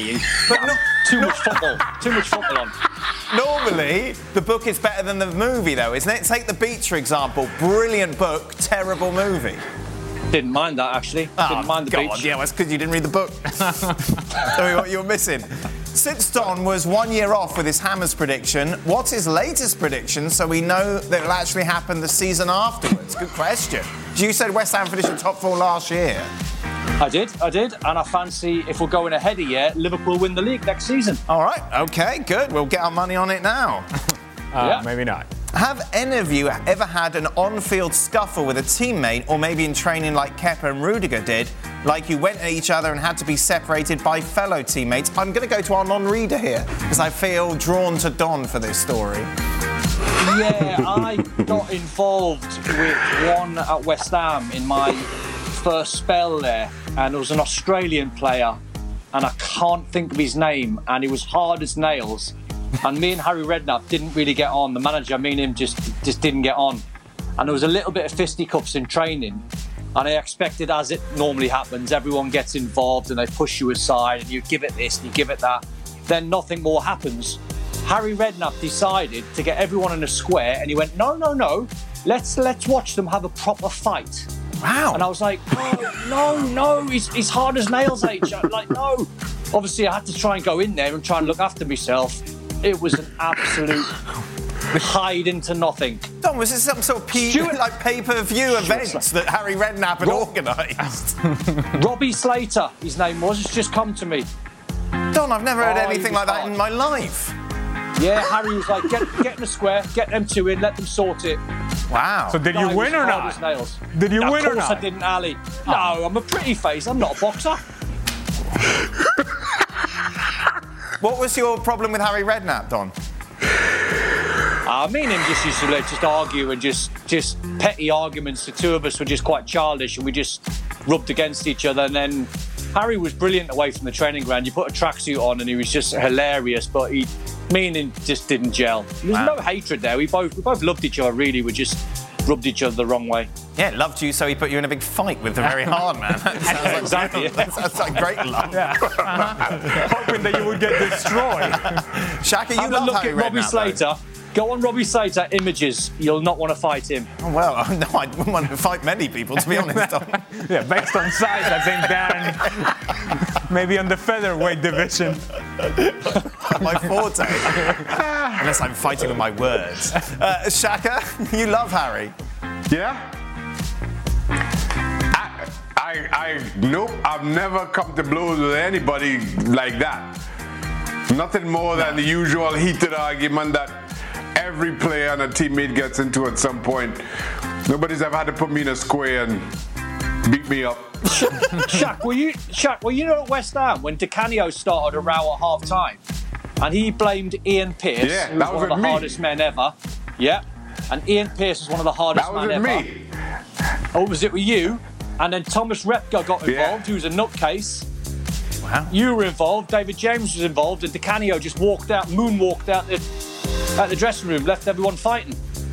[SPEAKER 9] Too much football. Too much football on.
[SPEAKER 5] Normally, the book is better than the movie, though, isn't it? Take The Beach, for example. Brilliant book, terrible movie.
[SPEAKER 9] Didn't mind that, actually. Didn't mind The Beach.
[SPEAKER 5] Yeah, that's because you didn't read the book. Tell me what you were missing. Since Don was 1 year off with his Hammers prediction, what's his latest prediction so we know that it'll actually happen the season afterwards? Good question. You said West Ham finished in top four last year.
[SPEAKER 9] I did, and I fancy, if we're going ahead a year, Liverpool win the league next season.
[SPEAKER 5] All right, okay, good. We'll get our money on it now.
[SPEAKER 4] Maybe not.
[SPEAKER 5] Have any of you ever had an on-field scuffle with a teammate, or maybe in training like Kepa and Rudiger did, like you went at each other and had to be separated by fellow teammates? I'm going to go to our non-reader here, because I feel drawn to Don for this story.
[SPEAKER 9] Yeah, I got involved with one at West Ham in my first spell there, and it was an Australian player, and I can't think of his name, and he was hard as nails. And me and Harry Redknapp didn't really get on. The manager, me and him just didn't get on. And there was a little bit of fisticuffs in training. And I expected, as it normally happens, everyone gets involved and they push you aside and you give it this and you give it that. Then nothing more happens. Harry Redknapp decided to get everyone in a square and he went, no, let's watch them have a proper fight.
[SPEAKER 5] Wow.
[SPEAKER 9] And I was like, oh, no, he's hard as nails, H. Like, no. Obviously, I had to try and go in there and try and look after myself. It was an absolute hide into nothing.
[SPEAKER 5] Don, was this some sort of pay-per-view event that Harry Redknapp had organised?
[SPEAKER 9] Robbie Slater, his name was. It's just come to me.
[SPEAKER 5] Don, I've never heard anything like that in my life.
[SPEAKER 9] Yeah, Harry was like, get in the square, get them two in, let them sort it.
[SPEAKER 5] Wow.
[SPEAKER 4] So did you win or not? Did you win or not?
[SPEAKER 9] Of course I didn't, Ali. No, I'm a pretty face. I'm not a boxer.
[SPEAKER 5] What was your problem with Harry Redknapp, Don?
[SPEAKER 9] Me and him just used to just argue and just petty arguments. The two of us were just quite childish and we just rubbed against each other. And then Harry was brilliant away from the training ground. You put a tracksuit on and he was just hilarious, but me and him just didn't gel. There was no hatred there. We both loved each other, really. We just rubbed each other the wrong way.
[SPEAKER 5] Yeah, loved you, so he put you in a big fight with the very hard man. That sounds like great love.
[SPEAKER 4] Yeah. Hoping that you would get destroyed.
[SPEAKER 5] Shaka, you love Harry Redknapp,
[SPEAKER 9] Robbie Slater. Go on Robbie Slater images. You'll not want to fight him.
[SPEAKER 5] Oh, well, no, I wouldn't want to fight many people, to be honest.
[SPEAKER 4] Yeah, based on size, I think Darren maybe on the featherweight division.
[SPEAKER 5] My forte. Unless I'm fighting with my words. Shaka, you love Harry.
[SPEAKER 8] Yeah? Nope, I've never come to blows with anybody like that. Nothing more than the usual heated argument that every player and a teammate gets into at some point. Nobody's ever had to put me in a square and beat me up.
[SPEAKER 9] Shaq, were you at West Ham when Di Canio started a row at half time? And he blamed Ian Pearce, who was one of the hardest men ever. Yeah. And Ian Pearce was one of the hardest men ever. That was me. Oh, was it with you? And then Thomas Repka got involved, who was a nutcase.
[SPEAKER 5] Wow.
[SPEAKER 9] You were involved, David James was involved, and Di Canio just moonwalked out the dressing room, left everyone fighting.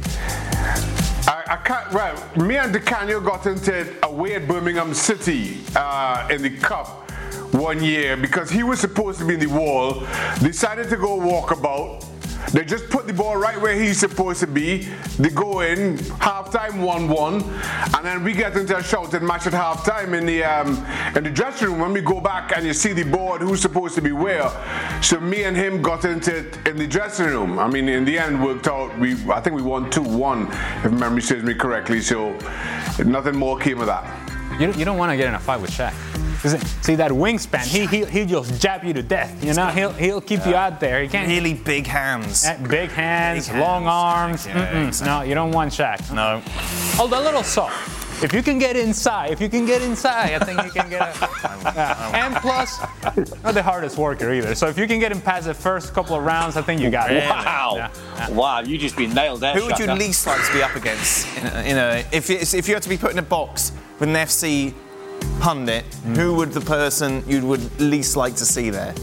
[SPEAKER 8] I can't. Well, me and Di Canio got into it away at Birmingham City in the Cup one year because he was supposed to be in the wall, decided to go walkabout. They just put the ball right where he's supposed to be. They go in, halftime 1-1, and then we get into a shouting match at halftime in the dressing room. When we go back and you see the board, who's supposed to be where. So me and him got into it in the dressing room. I mean, in the end, worked out. I think we won 2-1, if memory serves me correctly. So nothing more came of that.
[SPEAKER 4] You don't want to get in a fight with Shaq. See that wingspan? He'll just jab you to death. You know, he'll keep you out there. He can't.
[SPEAKER 5] Really big hands.
[SPEAKER 4] Big hands, long arms.
[SPEAKER 5] Yeah, exactly.
[SPEAKER 4] No, you don't want Shaq.
[SPEAKER 5] No.
[SPEAKER 4] Although a little soft. If you can get inside, I think you can get a. And plus, not the hardest worker either. So if you can get him past the first couple of rounds, I think you got it.
[SPEAKER 9] Wow. Yeah. Wow, you just been nailed there.
[SPEAKER 5] Who would you least like to be up against? If you had to be put in a box with an FC pundit, who would the person you would least like to see there?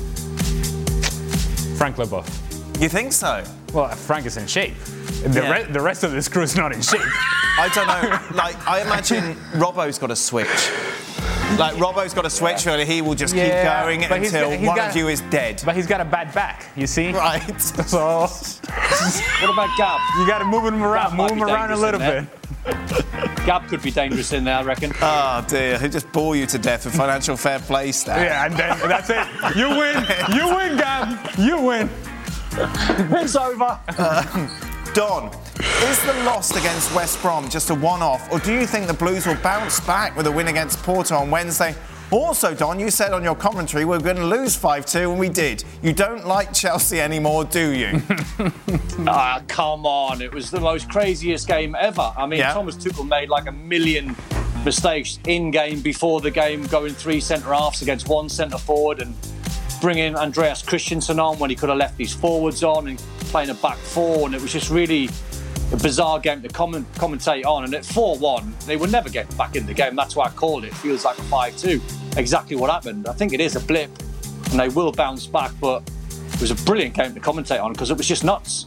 [SPEAKER 4] Frank Leboeuf.
[SPEAKER 5] You think so?
[SPEAKER 4] Well, Frank is in shape. The rest of this crew is not in shape.
[SPEAKER 5] I don't know. Like, I imagine Robbo's got a switch. Like, Robbo's got a switch where he will just keep going until one of you is dead.
[SPEAKER 4] But he's got a bad back, you see?
[SPEAKER 5] Right.
[SPEAKER 4] So...
[SPEAKER 9] What about Gab?
[SPEAKER 4] You got to move him around. Move him around a little bit.
[SPEAKER 9] Gab could be dangerous in there, I reckon.
[SPEAKER 5] Oh, dear. He'll just bore you to death with financial fair play stuff.
[SPEAKER 4] Yeah, and then that's it. You win. You win, Gab. You win.
[SPEAKER 9] It's over.
[SPEAKER 5] Don, is the loss against West Brom just a one-off, or do you think the Blues will bounce back with a win against Porto on Wednesday? Also, Don, you said on your commentary we're going to lose 5-2, and we did. You don't like Chelsea anymore, do you?
[SPEAKER 9] Come on. It was the most craziest game ever. I mean, Thomas Tuchel made like a million mistakes in-game, before the game, going 3 centre-halves against 1 centre-forward and bringing Andreas Christensen on when he could have left his forwards on and playing a back four, and it was just really a bizarre game to commentate on. And at 4-1, they would never get back in the game. That's why I called it. It feels like a 5-2. Exactly what happened. I think it is a blip, and they will bounce back, but it was a brilliant game to commentate on because it was just nuts.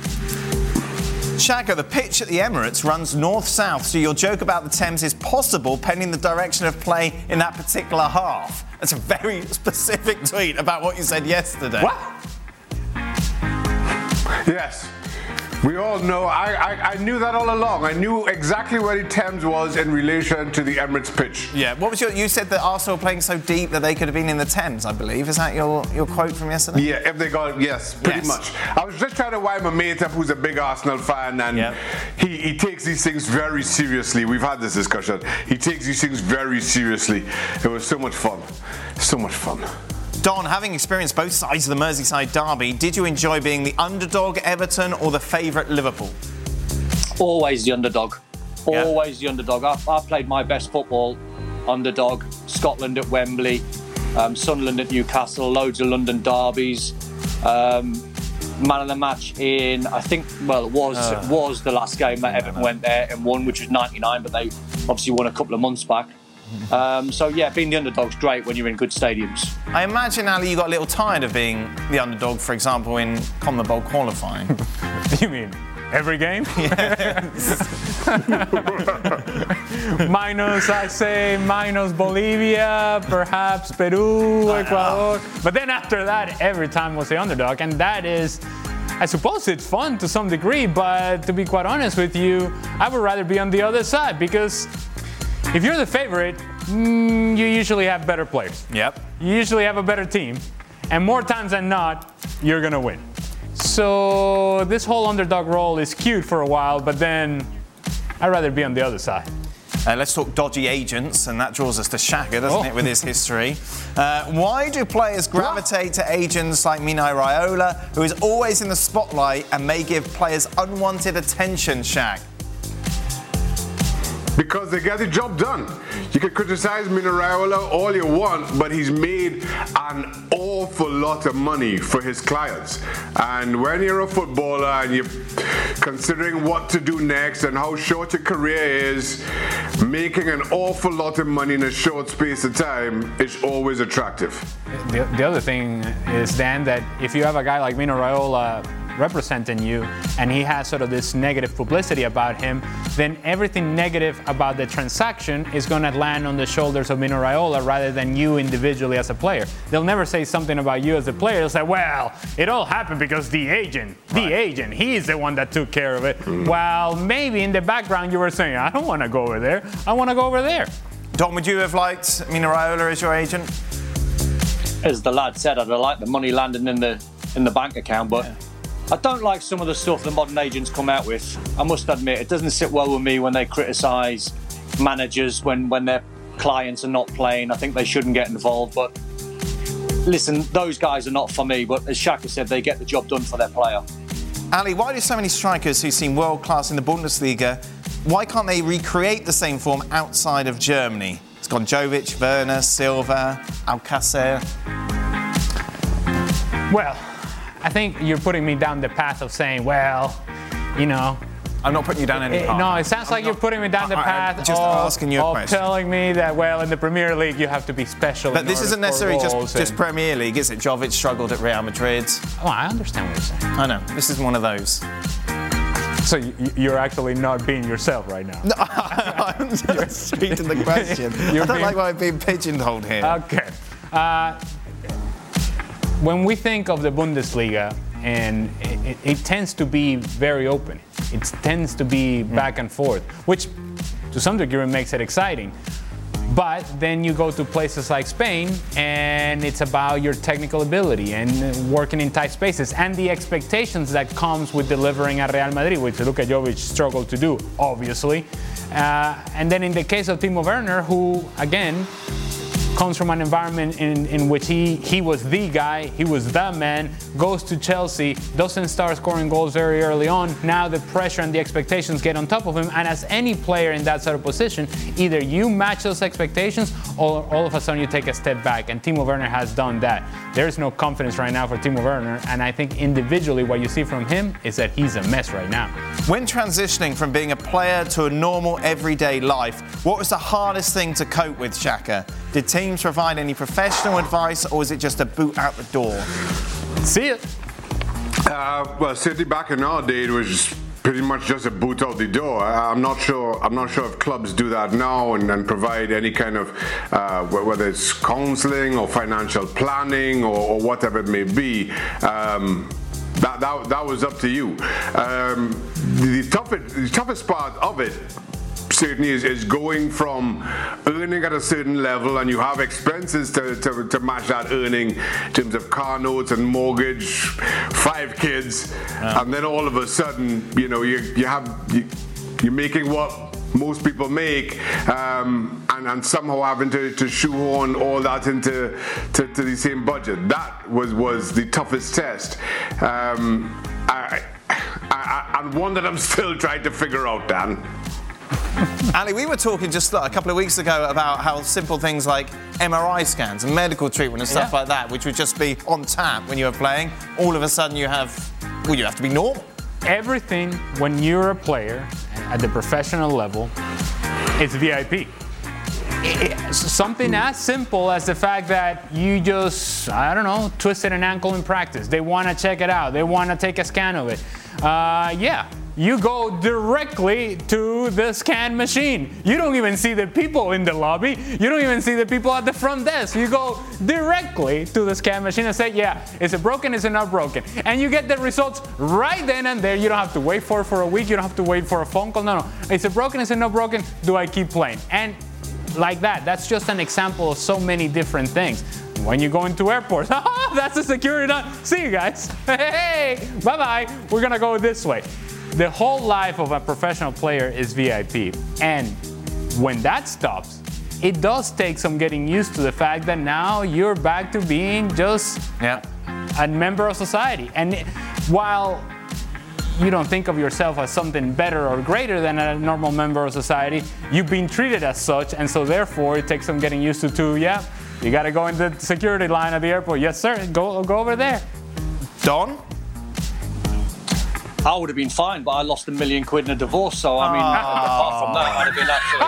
[SPEAKER 5] Shaka, the pitch at the Emirates runs north-south, so your joke about the Thames is possible pending the direction of play in that particular half. That's a very specific tweet about what you said yesterday.
[SPEAKER 8] What? Yes. We all know. I knew that all along. I knew exactly where the Thames was in relation to the Emirates pitch.
[SPEAKER 5] Yeah. What was you said that Arsenal were playing so deep that they could have been in the Thames, I believe. Is that your quote from yesterday?
[SPEAKER 8] Yeah, if they got, yes, pretty much. I was just trying to wind my mate up who's a big Arsenal fan, and he takes these things very seriously. We've had this discussion. He takes these things very seriously. It was so much fun. So much fun.
[SPEAKER 5] Don, having experienced both sides of the Merseyside derby, did you enjoy being the underdog Everton or the favourite Liverpool?
[SPEAKER 9] Always the underdog. Always the underdog. I played my best football underdog. Scotland at Wembley, Sunderland at Newcastle, loads of London derbies. Man of the match in, I think, well, it was the last game that Everton went there and won, which was 99, but they obviously won a couple of months back. So yeah, being the underdog's great when you're in good stadiums.
[SPEAKER 5] I imagine, Ali, you got a little tired of being the underdog, for example, in CONMEBOL qualifying.
[SPEAKER 4] You mean every game? minus Bolivia, perhaps Peru, Ecuador. But then after that, every time was the underdog, and that is, I suppose it's fun to some degree, but to be quite honest with you, I would rather be on the other side, because if you're the favorite, you usually have better players.
[SPEAKER 5] Yep.
[SPEAKER 4] You usually have a better team, and more times than not, you're gonna win. So this whole underdog role is cute for a while, but then I'd rather be on the other side.
[SPEAKER 5] Let's talk dodgy agents, and that draws us to Xhaka, doesn't it, with his history. Why do players gravitate to agents like Mino Raiola, who is always in the spotlight and may give players unwanted attention, Shaq?
[SPEAKER 8] Because they get the job done. You can criticize Mino Raiola all you want, but he's made an awful lot of money for his clients. And when you're a footballer and you're considering what to do next and how short your career is, making an awful lot of money in a short space of time is always attractive.
[SPEAKER 4] The other thing is, Dan, that if you have a guy like Mino Raiola representing you and he has sort of this negative publicity about him, then everything negative about the transaction is going to land on the shoulders of Mino Raiola rather than you individually as a player. They'll never say something about you as a player. They'll say, well, it all happened because the agent, he's the one that took care of it. Well, maybe in the background you were saying, I don't want to go over there. I want to go over there.
[SPEAKER 5] Don, would you have liked Mino Raiola as your agent?
[SPEAKER 9] As the lad said, I'd have liked the money landing in the bank account, but I don't like some of the stuff that modern agents come out with. I must admit, it doesn't sit well with me when they criticise managers when their clients are not playing. I think they shouldn't get involved. But listen, those guys are not for me. But as Xhaka said, they get the job done for their player.
[SPEAKER 5] Ali, why do so many strikers who seem world-class in the Bundesliga, why can't they recreate the same form outside of Germany? It's gone Jovic, Werner, Silva, Alcacer.
[SPEAKER 4] Well, I think you're putting me down the path of saying, well, you know.
[SPEAKER 5] I'm not putting you down any path.
[SPEAKER 4] No, it sounds like you're putting me down the path of telling me that, well, in the Premier League you have to be special.
[SPEAKER 5] But this isn't necessarily just Premier League, is it? Jovic struggled at Real Madrid.
[SPEAKER 4] Oh, I understand what you're saying.
[SPEAKER 5] I know. This is one of those.
[SPEAKER 4] So you're actually not being yourself right now.
[SPEAKER 5] No, I'm just reading the question. I don't like why I'm being pigeonholed here.
[SPEAKER 4] Okay. When we think of the Bundesliga, and it tends to be very open. It tends to be back and forth, which to some degree makes it exciting. But then you go to places like Spain, and it's about your technical ability and working in tight spaces and the expectations that comes with delivering at Real Madrid, which Luka Jovic struggled to do, obviously. And then in the case of Timo Werner, who, again, comes from an environment in which he was the guy, he was the man, goes to Chelsea, doesn't start scoring goals very early on. Now the pressure and the expectations get on top of him, and as any player in that sort of position, either you match those expectations or all of a sudden you take a step back, and Timo Werner has done that. There's no confidence right now for Timo Werner, and I think individually what you see from him is that he's a mess right now.
[SPEAKER 5] When transitioning from being a player to a normal everyday life, what was the hardest thing to cope with, Xhaka? Did teams provide any professional advice, or was it just a boot out the door?
[SPEAKER 4] See it.
[SPEAKER 8] Well, City back in our day, it was pretty much just a boot out the door. I'm not sure if clubs do that now and provide any kind of whether it's counselling or financial planning or whatever it may be. that was up to you. The toughest part of it certainly is going from earning at a certain level, and you have expenses to match that earning in terms of car notes and mortgage, 5 kids, and then all of a sudden, you're making what most people make, and somehow having to shoehorn all that into the same budget. That was the toughest test, and one that I'm still trying to figure out, Dan.
[SPEAKER 5] Ali, we were talking just a couple of weeks ago about how simple things like MRI scans and medical treatment and stuff like that, which would just be on tap when you were playing, all of a sudden you have to be normal.
[SPEAKER 4] Everything when you're a player at the professional level, it's VIP. It's something as simple as the fact that you just, twisted an ankle in practice. They want to check it out. They want to take a scan of it. You go directly to the scan machine. You don't even see the people in the lobby. You don't even see the people at the front desk. You go directly to the scan machine and say, is it broken? Is it not broken? And you get the results right then and there. You don't have to wait for a week. You don't have to wait for a phone call. No. Is it broken? Is it not broken? Do I keep playing? And like that. That's just an example of so many different things. When you go into airports, that's the security done. See you guys. Hey, bye-bye. We're going to go this way. The whole life of a professional player is VIP. And when that stops, it does take some getting used to the fact that now you're back to being just a member of society. And while you don't think of yourself as something better or greater than a normal member of society, you've been treated as such, and so therefore it takes some getting used to, you got to go in the security line at the airport. Yes, sir, go over there.
[SPEAKER 5] Don?
[SPEAKER 9] I would have been fine, but I lost £1 million in a divorce, so I mean, apart from that, I'd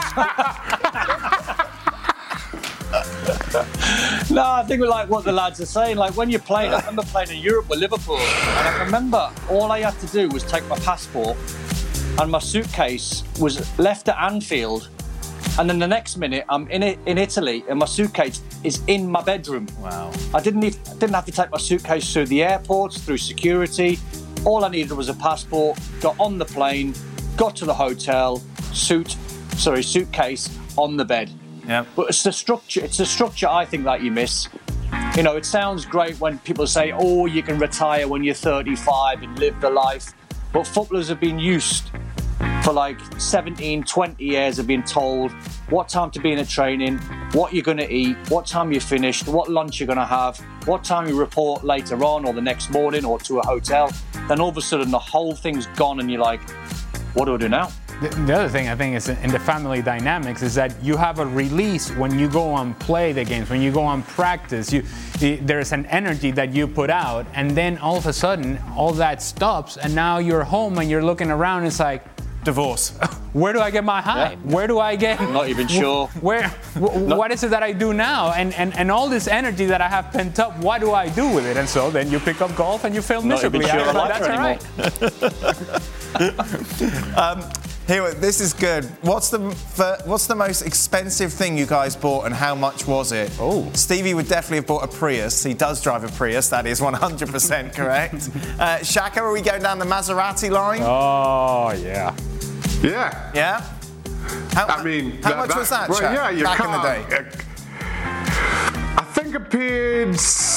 [SPEAKER 9] have been No, I think like what the lads are saying, like when you're playing, I remember playing in Europe with Liverpool, and I remember all I had to do was take my passport, and my suitcase was left at Anfield, and then the next minute I'm in Italy, and my suitcase is in my bedroom.
[SPEAKER 5] Wow.
[SPEAKER 9] I didn't have to take my suitcase through the airports, through security. All I needed was a passport, got on the plane, got to the hotel, suitcase on the bed.
[SPEAKER 5] Yeah.
[SPEAKER 9] But it's the structure I think that you miss. It sounds great when people say, you can retire when you're 35 and live the life. But footballers have been used for like 17, 20 years of being told what time to be in a training, what you're going to eat, what time you're finished, what lunch you're going to have, what time you report later on or the next morning or to a hotel. Then all of a sudden the whole thing's gone and you're like, what do I do now?
[SPEAKER 4] The other thing I think is in the family dynamics is that you have a release when you go on play the games, when you go on practice. There's an energy that you put out, and then all of a sudden all that stops, and now you're home and you're looking around and it's like,
[SPEAKER 5] divorce.
[SPEAKER 4] Where do I get my high?
[SPEAKER 9] Yeah.
[SPEAKER 4] Where do I get?
[SPEAKER 9] I'm not even sure.
[SPEAKER 4] What is it that I do now? And all this energy that I have pent up, what do I do with it? And so then you pick up golf and you fail miserably.
[SPEAKER 9] Not even sure
[SPEAKER 4] That's all right.
[SPEAKER 5] Here, this is good. What's the most expensive thing you guys bought, and how much was it?
[SPEAKER 4] Oh,
[SPEAKER 5] Stevie would definitely have bought a Prius. He does drive a Prius. That is 100% correct. Shaka, are we going down the Maserati line?
[SPEAKER 4] Oh yeah.
[SPEAKER 8] Yeah.
[SPEAKER 5] How much was that, Shaq, back in the day?
[SPEAKER 8] I think I paid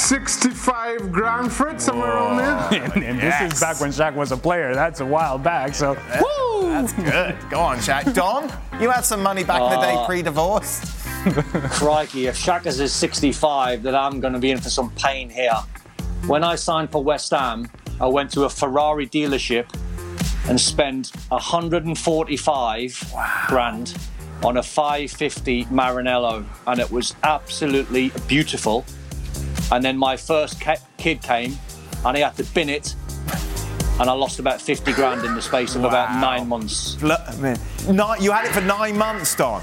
[SPEAKER 8] 65 grand for it, somewhere around there.
[SPEAKER 4] and this is back when Shaq was a player. That's a while back. So,
[SPEAKER 5] woo! That's good. Go on, Shaq. Don, you had some money back in the day pre-divorce.
[SPEAKER 9] Crikey, if Shaq is 65, then I'm going to be in for some pain here. When I signed for West Ham, I went to a Ferrari dealership and spent 145 grand on a 550 Maranello, and it was absolutely beautiful. And then my first kid came, and he had to bin it, and I lost about 50 grand in the space of about 9 months.
[SPEAKER 5] You had it for 9 months, Don.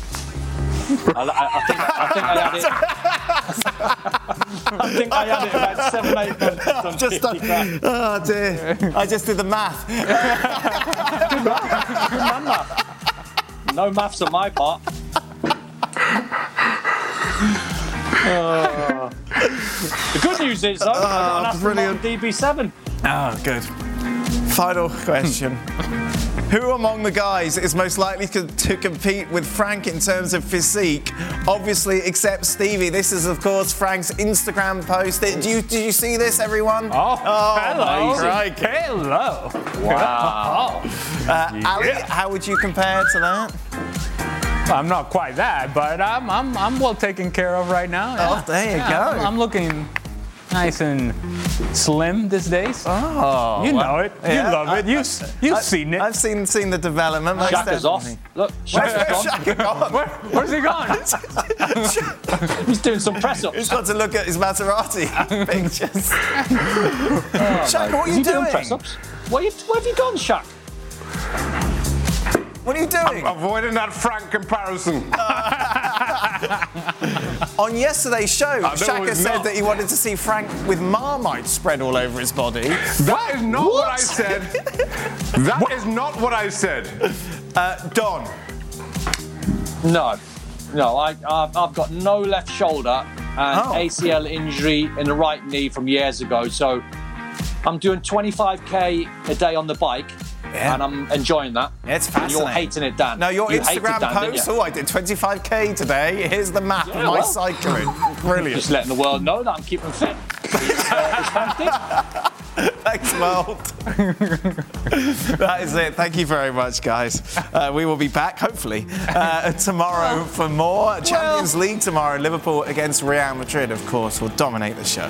[SPEAKER 9] I think I had it about 7-8 months.
[SPEAKER 5] Oh dear! I just did the math.
[SPEAKER 9] Good math. No maths on my part. The good news is, though, I asked for DB7.
[SPEAKER 5] Oh, good. Final question. Who among the guys is most likely to compete with Frank in terms of physique? Obviously, except Stevie. This is, of course, Frank's Instagram post. Did you see this, everyone?
[SPEAKER 4] Oh, hello.
[SPEAKER 5] Right.
[SPEAKER 4] Hello.
[SPEAKER 5] Wow. Ali, how would you compare to that?
[SPEAKER 4] I'm not quite that, but I'm well taken care of right now.
[SPEAKER 5] Oh, there you go.
[SPEAKER 4] I'm looking nice and slim these days.
[SPEAKER 5] Oh,
[SPEAKER 4] you know it. You love it. You've seen it.
[SPEAKER 5] I've seen the development.
[SPEAKER 9] Shaka's off. Look,
[SPEAKER 5] Where's Shaka gone?
[SPEAKER 4] Where's he gone?
[SPEAKER 9] He's doing some press-ups.
[SPEAKER 5] He's got to look at his Maserati pictures. Shaka, what are you doing?
[SPEAKER 9] Press-ups? Where have you gone, Shaq?
[SPEAKER 5] What are you doing?
[SPEAKER 8] I'm avoiding that Frank comparison.
[SPEAKER 5] On yesterday's show, Shaka said that he wanted to see Frank with Marmite spread all over his body.
[SPEAKER 8] That is not what I said. That is not what I said.
[SPEAKER 5] Don.
[SPEAKER 9] No, I've got no left shoulder and ACL injury in the right knee from years ago. So I'm doing 25k a day on the bike. Yeah. And I'm enjoying that.
[SPEAKER 5] It's fascinating.
[SPEAKER 9] You're hating it, Dan.
[SPEAKER 5] No, your Instagram post. Oh, I did 25k today. Here's the map of my cycling. Brilliant.
[SPEAKER 9] Just letting the world know that I'm keeping fit. It's fantastic.
[SPEAKER 5] Thanks, Mold. That is it. Thank you very much, guys. We will be back, hopefully, tomorrow for more. Champions League tomorrow. Liverpool against Real Madrid, of course, will dominate the show.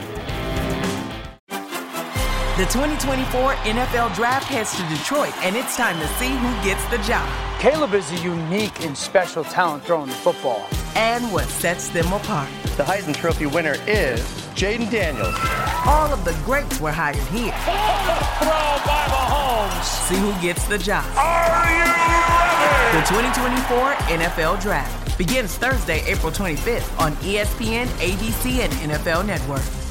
[SPEAKER 15] The 2024 NFL Draft heads to Detroit, and it's time to see who gets the job.
[SPEAKER 16] Caleb is a unique and special talent throwing the football.
[SPEAKER 15] And what sets them apart.
[SPEAKER 17] The Heisman Trophy winner is Jaden Daniels.
[SPEAKER 15] All of the greats were hired here.
[SPEAKER 16] Throw by Mahomes.
[SPEAKER 15] See who gets the job.
[SPEAKER 16] Are you ready?
[SPEAKER 15] The 2024 NFL Draft begins Thursday, April 25th on ESPN, ABC, and NFL Network.